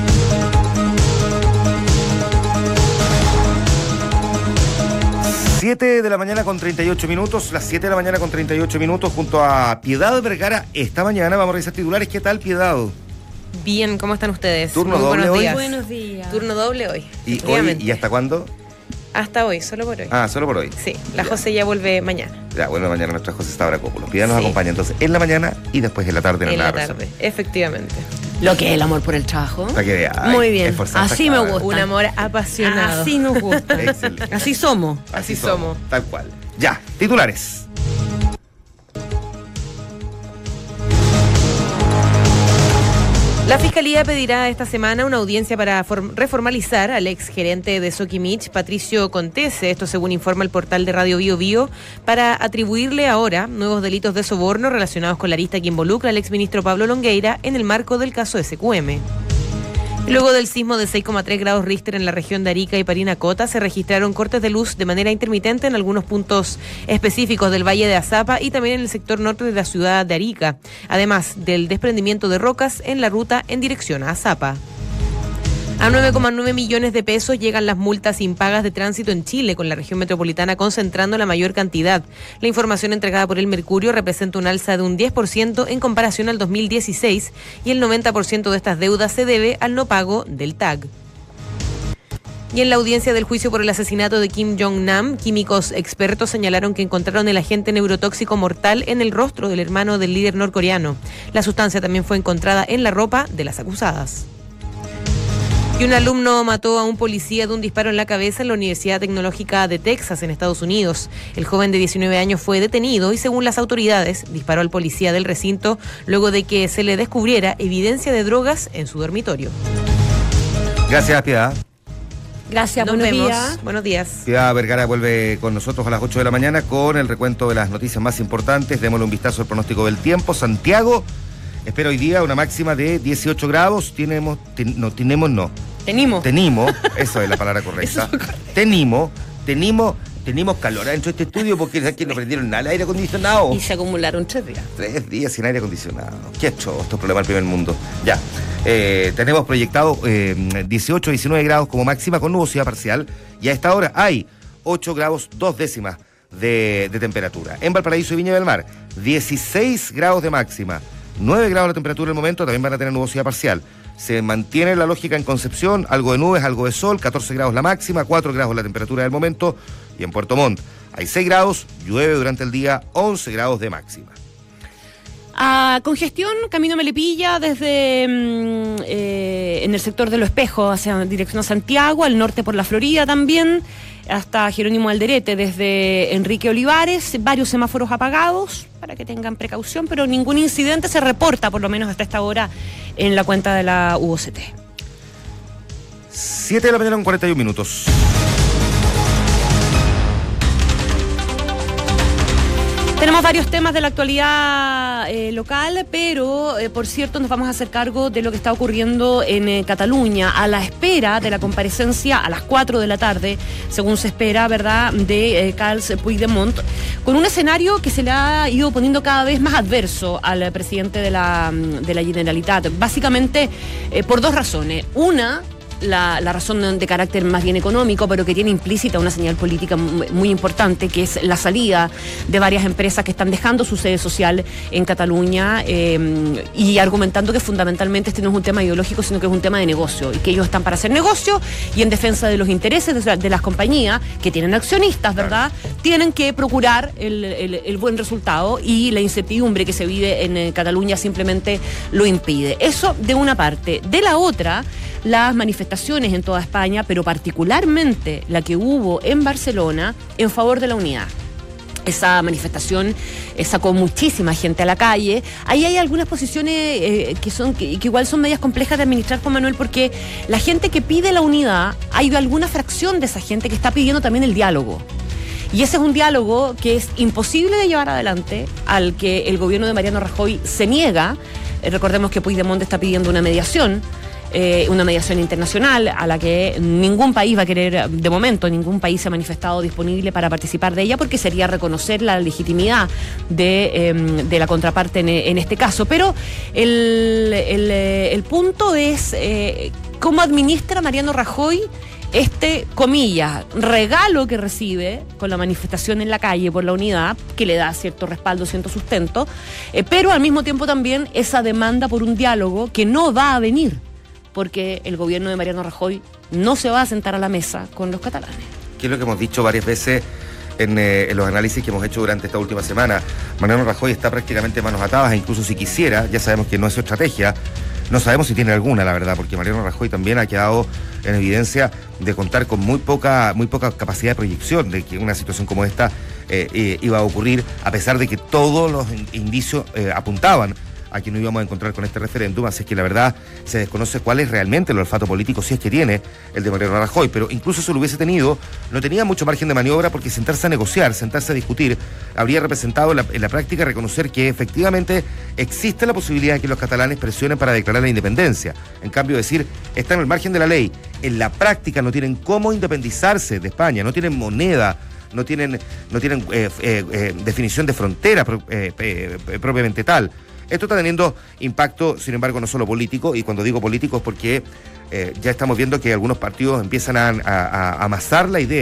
siete de la mañana con treinta y ocho minutos, las siete de la mañana con treinta y ocho minutos junto a Piedad Vergara. Esta mañana vamos a revisar titulares. ¿Qué tal, Piedad? Bien, ¿cómo están ustedes? Turno Muy doble buenos hoy. días. Buenos días. Turno doble hoy. ¿Y hoy efectivamente. y hasta cuándo? Hasta hoy, solo por hoy. Ah, solo por hoy. Sí, la Ya. José ya vuelve mañana, Ya, bueno, mañana nuestra José está ahora Cópulo. Piedad nos Sí. acompaña entonces en la mañana y después en la tarde en, en el la Nada tarde. Personal. Efectivamente. Lo que es el amor por el trabajo. Para que vea. Muy Ay, bien. esforzarse Así cada me vez. gusta. Un amor apasionado. Así nos gusta. Excelente. Así somos. Así somos. Tal cual. Ya, titulares. La Fiscalía pedirá esta semana una audiencia para form- reformalizar al ex gerente de Sokimich, Patricio Contese, esto según informa el portal de Radio Bio Bio, para atribuirle ahora nuevos delitos de soborno relacionados con la arista que involucra al exministro Pablo Longueira en el marco del caso S Q M. Luego del sismo de seis coma tres grados Richter en la región de Arica y Parinacota, se registraron cortes de luz de manera intermitente en algunos puntos específicos del Valle de Azapa y también en el sector norte de la ciudad de Arica, además del desprendimiento de rocas en la ruta en dirección a Azapa. A nueve coma nueve millones de pesos llegan las multas impagas de tránsito en Chile, con la región metropolitana concentrando la mayor cantidad. La información entregada por el Mercurio representa un alza de un diez por ciento en comparación al dos mil dieciséis y el noventa por ciento de estas deudas se debe al no pago del T A G. Y en la audiencia del juicio por el asesinato de Kim Jong-nam, químicos expertos señalaron que encontraron el agente neurotóxico mortal en el rostro del hermano del líder norcoreano. La sustancia también fue encontrada en la ropa de las acusadas. Y un alumno mató a un policía de un disparo en la cabeza en la Universidad Tecnológica de Texas, en Estados Unidos. El joven de diecinueve años fue detenido y, según las autoridades, disparó al policía del recinto luego de que se le descubriera evidencia de drogas en su dormitorio. Gracias, Piedad. Gracias, Nos buenos vemos. días. Buenos días. Piedad Vergara vuelve con nosotros a las ocho de la mañana con el recuento de las noticias más importantes. Démosle un vistazo al pronóstico del tiempo. Santiago espera hoy día una máxima de dieciocho grados. Tenemos, ten, no, tenemos no. Tenimos. Tenimos, esa es la palabra correcta. Tenimos, tenemos, tenemos calor dentro de este estudio porque aquí no prendieron nada el aire acondicionado. Y se acumularon tres días. Tres días sin aire acondicionado. Qué hecho, estos problemas del primer mundo. Ya. Eh, tenemos proyectado eh, dieciocho, diecinueve grados como máxima con nubosidad parcial y a esta hora hay ocho grados dos décimas de, de temperatura. En Valparaíso y Viña del Mar, dieciséis grados de máxima, nueve grados de temperatura en el momento, también van a tener nubosidad parcial. Se mantiene la lógica en Concepción, algo de nubes, algo de sol, catorce grados la máxima, cuatro grados la temperatura del momento y en Puerto Montt hay seis grados, llueve durante el día, once grados de máxima. A congestión, camino Melipilla desde mm, eh, en el sector de Los Espejos hacia dirección a Santiago, al norte por la Florida también, hasta Jerónimo Alderete desde Enrique Olivares, varios semáforos apagados para que tengan precaución, pero ningún incidente se reporta, por lo menos hasta esta hora, en la cuenta de la U O C T. siete de la mañana con cuarenta y un minutos. Tenemos varios temas de la actualidad eh, local, pero eh, por cierto nos vamos a hacer cargo de lo que está ocurriendo en eh, Cataluña, a la espera de la comparecencia a las cuatro de la tarde, según se espera, ¿verdad?, de eh, Carles Puigdemont, con un escenario que se le ha ido poniendo cada vez más adverso al presidente de la, de la Generalitat, básicamente eh, por dos razones. Una, La, la razón de carácter más bien económico, pero que tiene implícita una señal política muy, muy importante, que es la salida de varias empresas que están dejando su sede social en Cataluña eh, y argumentando que fundamentalmente este no es un tema ideológico, sino que es un tema de negocio y que ellos están para hacer negocio y en defensa de los intereses de, de las compañías que tienen accionistas, ¿verdad? Tienen que procurar el, el, el buen resultado y la incertidumbre que se vive en eh, Cataluña simplemente lo impide. Eso de una parte. De la otra, las manifestaciones en toda España, pero particularmente la que hubo en Barcelona en favor de la unidad. Esa manifestación eh, sacó muchísima gente a la calle. Ahí hay algunas posiciones eh, que son que, que igual son medias complejas de administrar, Juan Manuel, porque la gente que pide la unidad, hay alguna fracción de esa gente que está pidiendo también el diálogo. Y ese es un diálogo que es imposible de llevar adelante, al que el gobierno de Mariano Rajoy se niega. Eh, recordemos que Puigdemont está pidiendo una mediación. Eh, una mediación internacional a la que ningún país va a querer, de momento, ningún país se ha manifestado disponible para participar de ella, porque sería reconocer la legitimidad de, eh, de la contraparte en, en este caso. Pero el, el, el punto es eh, cómo administra Mariano Rajoy este, comillas, regalo que recibe con la manifestación en la calle por la unidad, que le da cierto respaldo, cierto sustento, eh, pero al mismo tiempo también esa demanda por un diálogo que no va a venir, porque el gobierno de Mariano Rajoy no se va a sentar a la mesa con los catalanes. Que es lo que hemos dicho varias veces en, eh, en los análisis que hemos hecho durante esta última semana. Mariano Rajoy está prácticamente manos atadas, e incluso si quisiera, ya sabemos que no es su estrategia, no sabemos si tiene alguna, la verdad, porque Mariano Rajoy también ha quedado en evidencia de contar con muy poca, muy poca capacidad de proyección de que una situación como esta eh, eh, iba a ocurrir, a pesar de que todos los indicios eh, apuntaban a que no íbamos a encontrar con este referéndum, así es que la verdad se desconoce cuál es realmente el olfato político, si es que tiene el de Mariano Rajoy, pero incluso si lo hubiese tenido, no tenía mucho margen de maniobra, porque sentarse a negociar, sentarse a discutir, habría representado en la, en la práctica reconocer que efectivamente existe la posibilidad de que los catalanes presionen para declarar la independencia. En cambio, decir, están al margen de la ley, en la práctica no tienen cómo independizarse de España, no tienen moneda, no tienen, no tienen eh, eh, eh, definición de frontera eh, eh, eh, propiamente tal. Esto está teniendo impacto, sin embargo, no solo político, y cuando digo político es porque eh, ya estamos viendo que algunos partidos empiezan a, a, a amasar la idea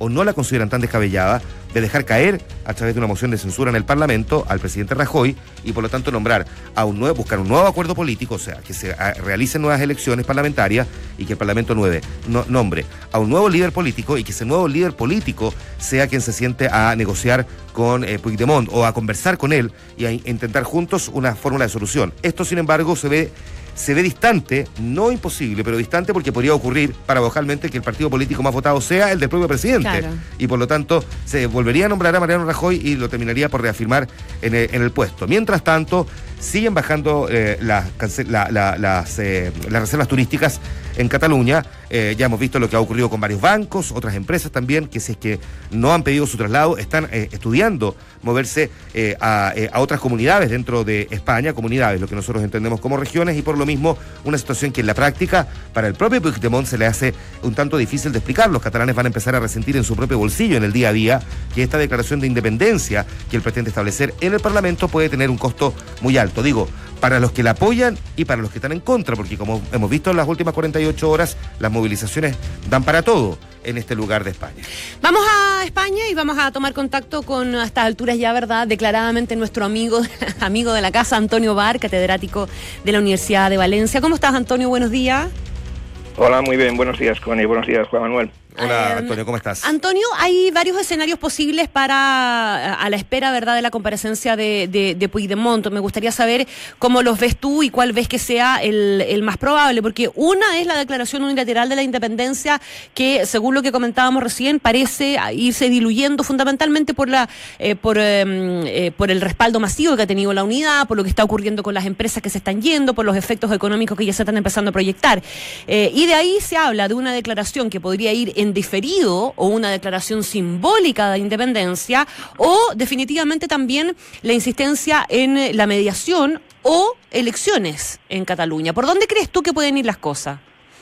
o no la consideran tan descabellada de dejar caer a través de una moción de censura en el Parlamento al presidente Rajoy y por lo tanto nombrar a un nuevo, buscar un nuevo acuerdo político, o sea, que se a, realicen nuevas elecciones parlamentarias y que el Parlamento nueve, no, nombre a un nuevo líder político y que ese nuevo líder político sea quien se siente a negociar con eh, Puigdemont o a conversar con él y a intentar juntos una fórmula de solución. Esto, sin embargo, se ve se ve distante, no imposible, pero distante porque podría ocurrir paradojalmente que el partido político más votado sea el del propio presidente. Claro. Y por lo tanto se volvería a nombrar a Mariano Rajoy y lo terminaría por reafirmar en el, en el puesto. Mientras tanto, siguen bajando eh, las, la, la, las, eh, las reservas turísticas en Cataluña. Eh, ya hemos visto lo que ha ocurrido con varios bancos, otras empresas también, que si es que no han pedido su traslado, están eh, estudiando moverse eh, a, eh, a otras comunidades dentro de España, comunidades, lo que nosotros entendemos como regiones, y por lo mismo una situación que en la práctica para el propio Puigdemont se le hace un tanto difícil de explicar. Los catalanes van a empezar a resentir en su propio bolsillo en el día a día que esta declaración de independencia que él pretende establecer en el Parlamento puede tener un costo muy alto. Digo, para los que la apoyan y para los que están en contra, porque como hemos visto en las últimas cuarenta y ocho horas, las movilizaciones dan para todo en este lugar de España. Vamos a España y vamos a tomar contacto con, a estas alturas ya, ¿verdad?, declaradamente nuestro amigo, amigo de la casa, Antonio Bar, catedrático de la Universidad de Valencia. ¿Cómo estás, Antonio? Buenos días. Hola, muy bien. Buenos días, Connie. Buenos días, Juan Manuel. Hola, Antonio, ¿cómo estás? Antonio, hay varios escenarios posibles para, a la espera, ¿verdad?, de la comparecencia de, de, de Puigdemont. Me gustaría saber cómo los ves tú y cuál ves que sea el, el más probable, porque una es la declaración unilateral de la independencia que, según lo que comentábamos recién, parece irse diluyendo fundamentalmente por la eh, por, eh, eh, por el respaldo masivo que ha tenido la unidad, por lo que está ocurriendo con las empresas que se están yendo, por los efectos económicos que ya se están empezando a proyectar. Eh, y de ahí se habla de una declaración que podría ir en diferido o una declaración simbólica de independencia o definitivamente también la insistencia en la mediación o elecciones en Cataluña. ¿Por dónde crees tú que pueden ir las cosas?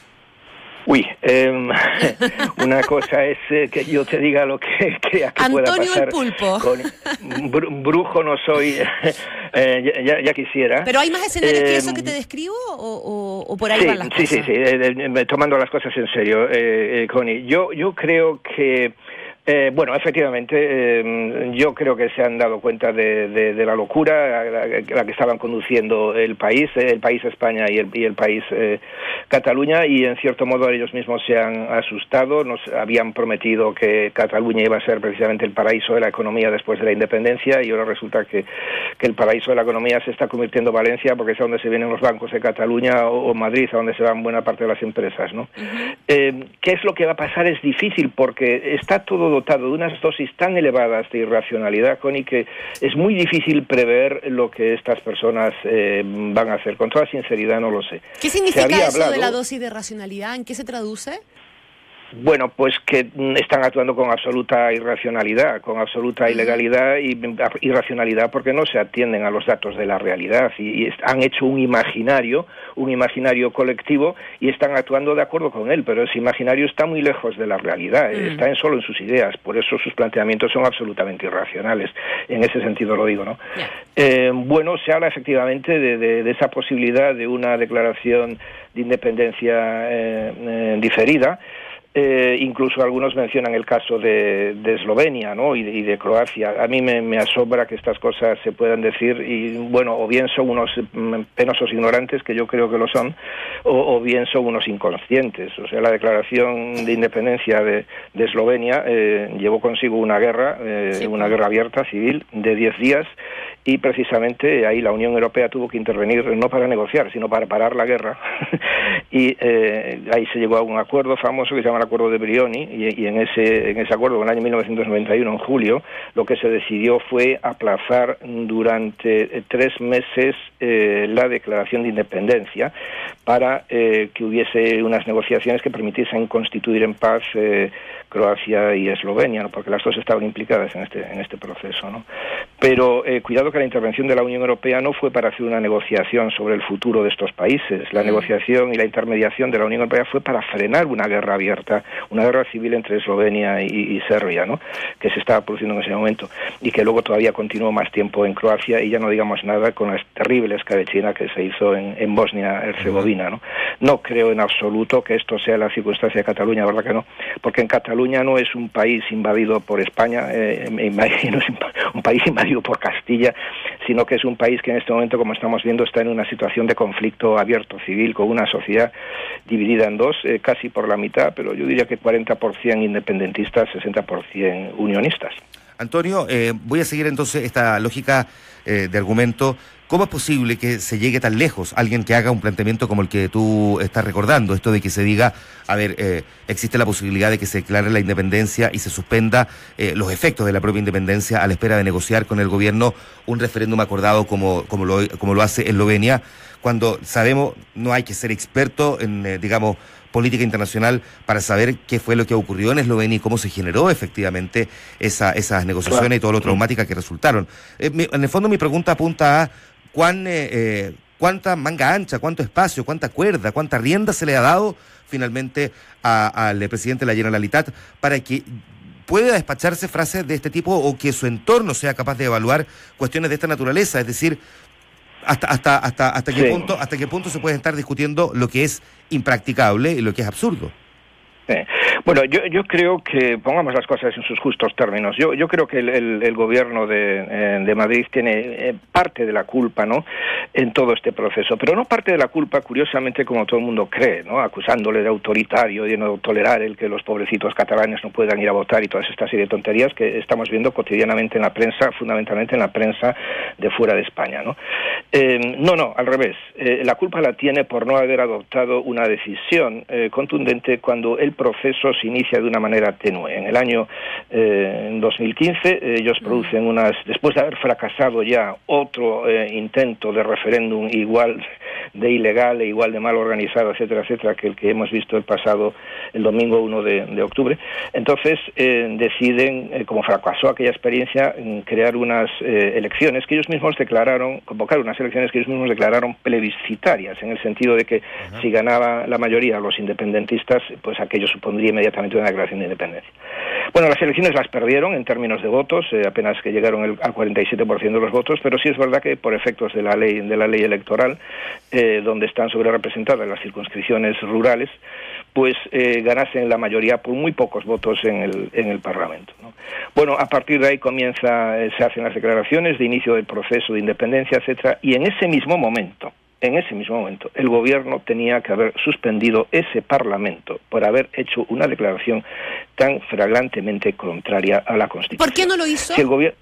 Uy, eh, una cosa es eh, que yo te diga lo que crea que Antonio pueda pasar. El Pulpo. Con, br brujo no soy, eh, ya, ya quisiera. ¿Pero hay más escenarios eh, que eso que te describo o, o, o por ahí sí, van las sí, cosas? Sí, sí, eh, eh, tomando las cosas en serio, eh, eh, Connie. Yo, yo creo que... Eh, bueno, efectivamente, eh, yo creo que se han dado cuenta de, de, de la locura a la, a la que estaban conduciendo el país, el país España y el, y el país eh, Cataluña, y en cierto modo ellos mismos se han asustado. Nos habían prometido que Cataluña iba a ser precisamente el paraíso de la economía después de la independencia, y ahora resulta que, que el paraíso de la economía se está convirtiendo en Valencia, porque es a donde se vienen los bancos de Cataluña, o, o Madrid, a donde se van buena parte de las empresas, ¿no? Uh-huh. eh, ¿Qué es lo que va a pasar? Es difícil, porque está todo dotado de unas dosis tan elevadas de irracionalidad, Connie, que es muy difícil prever lo que estas personas eh, van a hacer. Con toda sinceridad no lo sé. ¿Qué significa eso hablado, de la dosis de racionalidad? ¿En qué se traduce? Bueno, pues que están actuando con absoluta irracionalidad, con absoluta ilegalidad y irracionalidad, porque no se atienden a los datos de la realidad y, y han hecho un imaginario, un imaginario colectivo, y están actuando de acuerdo con él, pero ese imaginario está muy lejos de la realidad, mm. está en solo en sus ideas, por eso sus planteamientos son absolutamente irracionales. En ese sentido lo digo, ¿no? Yeah. Eh, bueno, se habla efectivamente de, de, de esa posibilidad de una declaración de independencia eh, eh, diferida. Eh, incluso algunos mencionan el caso de, de Eslovenia, ¿no? y, de, y de Croacia. A mí me, me asombra que estas cosas se puedan decir, y bueno, o bien son unos penosos ignorantes, que yo creo que lo son, o, o bien son unos inconscientes. O sea, la declaración de independencia de, de Eslovenia eh, llevó consigo una guerra, eh, sí. una guerra abierta, civil, de diez días, y precisamente ahí la Unión Europea tuvo que intervenir, no para negociar, sino para parar la guerra, y eh, ahí se llegó a un acuerdo famoso que se llama el Acuerdo de Brioni, y, y en ese en ese acuerdo, en el año mil novecientos noventa y uno, en julio, lo que se decidió fue aplazar durante tres meses eh, la declaración de independencia para eh, que hubiese unas negociaciones que permitiesen constituir en paz eh, Croacia y Eslovenia, ¿no? Porque las dos estaban implicadas en este en este proceso, ¿no? Pero eh, cuidado que la intervención de la Unión Europea no fue para hacer una negociación sobre el futuro de estos países. La negociación y la intermediación de la Unión Europea fue para frenar una guerra abierta, una guerra civil entre Eslovenia y, y Serbia, ¿no? Que se estaba produciendo en ese momento, y que luego todavía continuó más tiempo en Croacia, y ya no digamos nada con la terrible escabechina que se hizo en, en Bosnia-Herzegovina, ¿no? No creo en absoluto que esto sea la circunstancia de Cataluña, ¿verdad que no? Porque en Cataluña Cataluña no es un país invadido por España, eh, no es un país invadido por Castilla, sino que es un país que en este momento, como estamos viendo, está en una situación de conflicto abierto civil, con una sociedad dividida en dos, eh, casi por la mitad, pero yo diría que cuarenta por ciento independentistas, sesenta por ciento unionistas. Antonio, eh, voy a seguir entonces esta lógica eh, de argumento. ¿Cómo es posible que se llegue tan lejos alguien que haga un planteamiento como el que tú estás recordando? Esto de que se diga, a ver, eh, existe la posibilidad de que se declare la independencia y se suspenda eh, los efectos de la propia independencia a la espera de negociar con el gobierno un referéndum acordado como, como, lo, como lo hace Eslovenia, cuando sabemos, no hay que ser experto en, eh, digamos, política internacional para saber qué fue lo que ocurrió en Eslovenia y cómo se generó efectivamente esa, esas negociaciones claro. y todo lo traumáticas que resultaron. Eh, mi, en el fondo mi pregunta apunta a cuán, eh, eh, cuánta manga ancha, cuánto espacio, cuánta cuerda, cuánta rienda se le ha dado finalmente al presidente de la Generalitat para que pueda despacharse frases de este tipo o que su entorno sea capaz de evaluar cuestiones de esta naturaleza, es decir, hasta hasta hasta hasta qué sí. punto hasta qué punto se puede estar discutiendo lo que es impracticable y lo que es absurdo. Sí. Bueno, yo yo creo que, pongamos las cosas en sus justos términos, yo yo creo que el, el, el gobierno de, eh, de Madrid tiene eh, parte de la culpa, ¿no?, en todo este proceso, pero no parte de la culpa, curiosamente, como todo el mundo cree, ¿no?, acusándole de autoritario, de no tolerar el que los pobrecitos catalanes no puedan ir a votar y todas estas serie de tonterías que estamos viendo cotidianamente en la prensa, fundamentalmente en la prensa de fuera de España, ¿no? Eh, no, no, al revés. Eh, la culpa la tiene por no haber adoptado una decisión eh, contundente cuando el proceso se inicia de una manera tenue. En el año eh, dos mil quince eh, ellos producen unas, después de haber fracasado ya otro eh, intento de referéndum igual de ilegal e igual de mal organizado, etcétera, etcétera, que el que hemos visto el pasado, el domingo uno de, de octubre, entonces eh, deciden, eh, como fracasó aquella experiencia, crear unas eh, elecciones que ellos mismos declararon, convocar unas elecciones que ellos mismos declararon plebiscitarias, en el sentido de que uh-huh. si ganaba la mayoría los independentistas, pues aquello supondría inmediatamente una declaración de independencia. Bueno, las elecciones las perdieron en términos de votos, eh, apenas que llegaron el, al cuarenta y siete por ciento de los votos, pero sí es verdad que por efectos de la ley de la ley electoral, eh, donde están sobre representadas las circunscripciones rurales, pues eh, ganasen la mayoría por muy pocos votos en el en el Parlamento, ¿no? Bueno, a partir de ahí comienza, eh, se hacen las declaraciones de inicio del proceso de independencia, etcétera, y en ese mismo momento, en ese mismo momento, el gobierno tenía que haber suspendido ese Parlamento por haber hecho una declaración tan flagrantemente contraria a la Constitución. ¿Por qué no lo hizo? Si el gobierno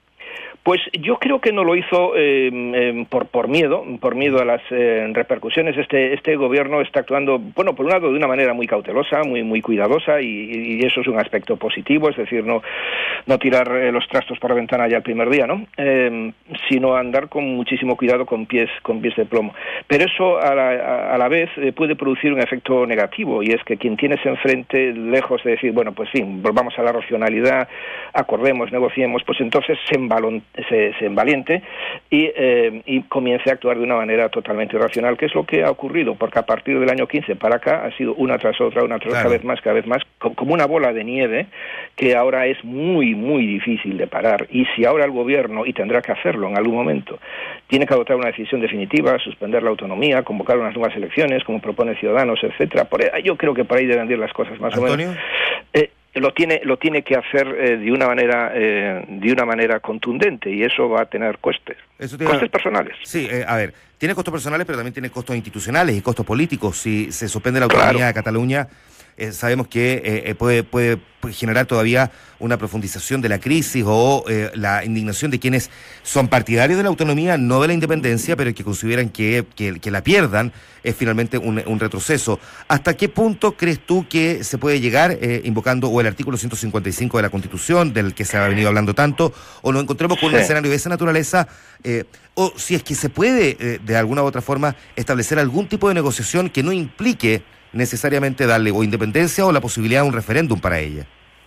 Pues yo creo que no lo hizo eh, eh, por por miedo, por miedo a las eh, repercusiones. Este este gobierno está actuando, bueno, por un lado de una manera muy cautelosa, muy muy cuidadosa, y, y eso es un aspecto positivo, es decir, no no tirar eh, los trastos por la ventana ya el primer día, ¿no? Eh, sino andar con muchísimo cuidado, con pies con pies de plomo. Pero eso a la, a, a la vez eh, puede producir un efecto negativo, y es que quien tienes enfrente, lejos de decir, bueno, pues sí, volvamos a la racionalidad, acordemos, negociemos, pues entonces se embalon Se, se envaliente y, eh, y comience a actuar de una manera totalmente irracional, que es lo que ha ocurrido, porque a partir del año quince para acá ha sido una tras otra, una tras otra, claro. cada vez más, cada vez más, como una bola de nieve que ahora es muy, muy difícil de parar. Y si ahora el gobierno, y tendrá que hacerlo en algún momento, tiene que adoptar una decisión definitiva, suspender la autonomía, convocar unas nuevas elecciones, como propone Ciudadanos, etcétera, por ahí, yo creo que por ahí deben ir las cosas más ¿Antonio? o menos. Eh, lo tiene lo tiene que hacer eh, de una manera eh, de una manera contundente, y eso va a tener costes eso tiene, costes personales. Sí, eh, a ver, tiene costos personales, pero también tiene costos institucionales y costos políticos. Si se suspende la autonomía claro. de Cataluña, eh, sabemos que eh, puede, puede generar todavía una profundización de la crisis o eh, la indignación de quienes son partidarios de la autonomía, no de la independencia, pero que consideran que, que, que la pierdan es finalmente un, un retroceso. ¿Hasta qué punto crees tú que se puede llegar eh, invocando o el artículo ciento cincuenta y cinco de la Constitución, del que se ha venido hablando tanto, o nos encontremos con sí. un escenario de esa naturaleza, eh, o si es que se puede eh, de alguna u otra forma establecer algún tipo de negociación que no implique necesariamente darle o independencia o la posibilidad de un referéndum para ella?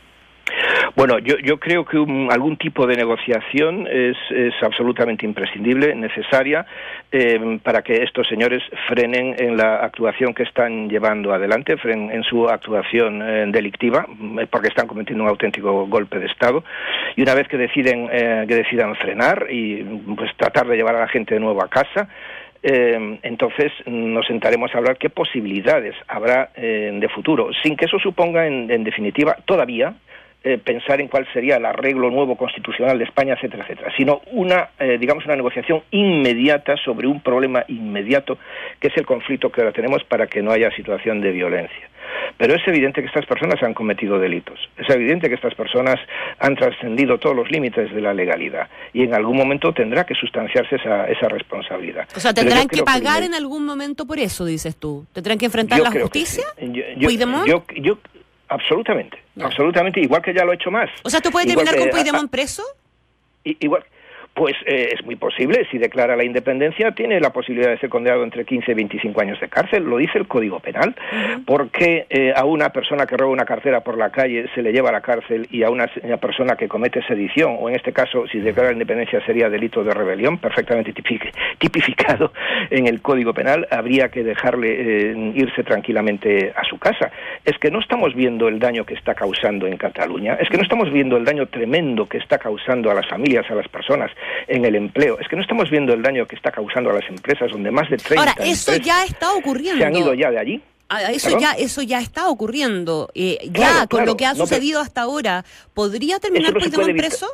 Bueno, yo, yo creo que un, algún tipo de negociación es, es absolutamente imprescindible, necesaria, eh, para que estos señores frenen en la actuación que están llevando adelante, frenen en su actuación eh, delictiva, porque están cometiendo un auténtico golpe de Estado. Y una vez que deciden eh, que decidan frenar y pues tratar de llevar a la gente de nuevo a casa, eh, entonces nos sentaremos a hablar qué posibilidades habrá eh, de futuro, sin que eso suponga, en, en definitiva, todavía, Eh, pensar en cuál sería el arreglo nuevo constitucional de España, etcétera, etcétera, sino una, eh, digamos, una negociación inmediata sobre un problema inmediato, que es el conflicto que ahora tenemos, para que no haya situación de violencia. Pero es evidente que estas personas han cometido delitos, es evidente que estas personas han trascendido todos los límites de la legalidad, y en algún momento tendrá que sustanciarse esa, esa responsabilidad. O sea, ¿tendrán que pagar que... en algún momento por eso, dices tú? ¿Tendrán que enfrentar la justicia? Sí. Yo, yo, yo, yo, absolutamente, no. absolutamente, igual que ya lo he hecho más. O sea, ¿tú puedes terminar que, con Puigdemont preso? Igual, pues eh, es muy posible. Si declara la independencia, tiene la posibilidad de ser condenado entre quince y veinticinco años de cárcel. Lo dice el Código Penal. Uh-huh. Porque eh, a una persona que roba una cartera por la calle se le lleva a la cárcel, y a una, una persona que comete sedición, o en este caso, si declara la independencia, sería delito de rebelión, perfectamente tipic, tipificado en el Código Penal, habría que dejarle eh, irse tranquilamente a su casa. Es que no estamos viendo el daño que está causando en Cataluña, es que no estamos viendo el daño tremendo que está causando a las familias, a las personas, en el empleo. Es que no estamos viendo el daño que está causando a las empresas, donde más de treinta Ahora, eso ya está ocurriendo. Se han ido ya de allí. Ah, eso ya eso ya está ocurriendo. Eh, ya claro, con claro, lo que ha no, sucedido hasta ahora, ¿podría terminar no Puigdemont preso?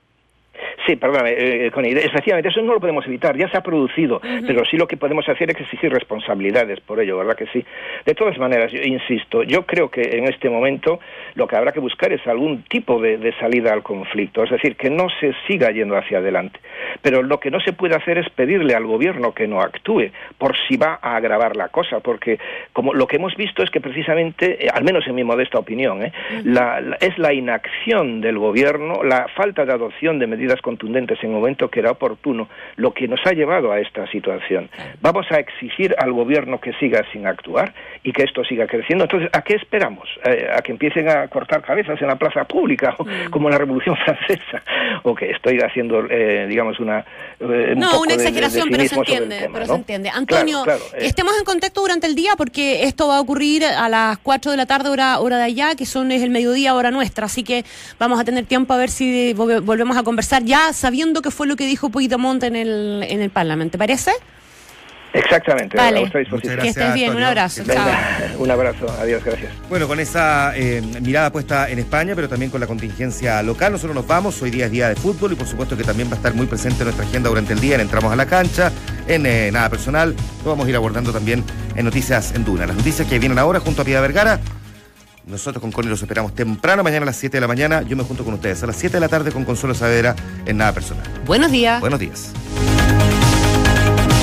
Sí, perdóname, eh, Connie, efectivamente, eso no lo podemos evitar, ya se ha producido, uh-huh. pero sí lo que podemos hacer es exigir responsabilidades por ello, ¿verdad que sí? De todas maneras, yo insisto, yo creo que en este momento lo que habrá que buscar es algún tipo de, de salida al conflicto, es decir, que no se siga yendo hacia adelante. Pero lo que no se puede hacer es pedirle al gobierno que no actúe, por si va a agravar la cosa, porque como lo que hemos visto es que precisamente, eh, al menos en mi modesta opinión, eh, uh-huh. la, la, es la inacción del gobierno, la falta de adopción de medidas contundentes en un momento que era oportuno, lo que nos ha llevado a esta situación. Vamos a exigir al gobierno que siga sin actuar y que esto siga creciendo. Entonces, ¿a qué esperamos? Eh, ¿A que empiecen a cortar cabezas en la plaza pública, o, mm. como en la Revolución Francesa? ¿O que estoy haciendo, eh, digamos, una... Eh, un no, poco una exageración, de, de, de pero se entiende, tema, pero ¿no? se entiende. Antonio, claro, claro, eh. estemos en contacto durante el día, porque esto va a ocurrir a las cuatro de la tarde, hora, hora de allá, que son es el mediodía, hora nuestra, así que vamos a tener tiempo a ver si volvemos a conversar, ya sabiendo que fue lo que dijo Puigdemont en el, en el Parlamento, ¿te parece? Exactamente, vale. a vuestra disposición. Que estés bien, Antonio. Un abrazo. Venga, chao. Un abrazo, adiós, gracias. Bueno, con esa eh, mirada puesta en España, pero también con la contingencia local, nosotros nos vamos. Hoy día es día de fútbol y por supuesto que también va a estar muy presente en nuestra agenda durante el día en Entramos a la Cancha, en eh, Nada Personal. Lo vamos a ir abordando también en Noticias en Duna. Las noticias que vienen ahora junto a Pia Vergara. Nosotros con Connie los esperamos temprano, mañana a las siete de la mañana. Yo me junto con ustedes a las siete de la tarde con Consuelo Saavedra en Nada Personal. Buenos días. Buenos días.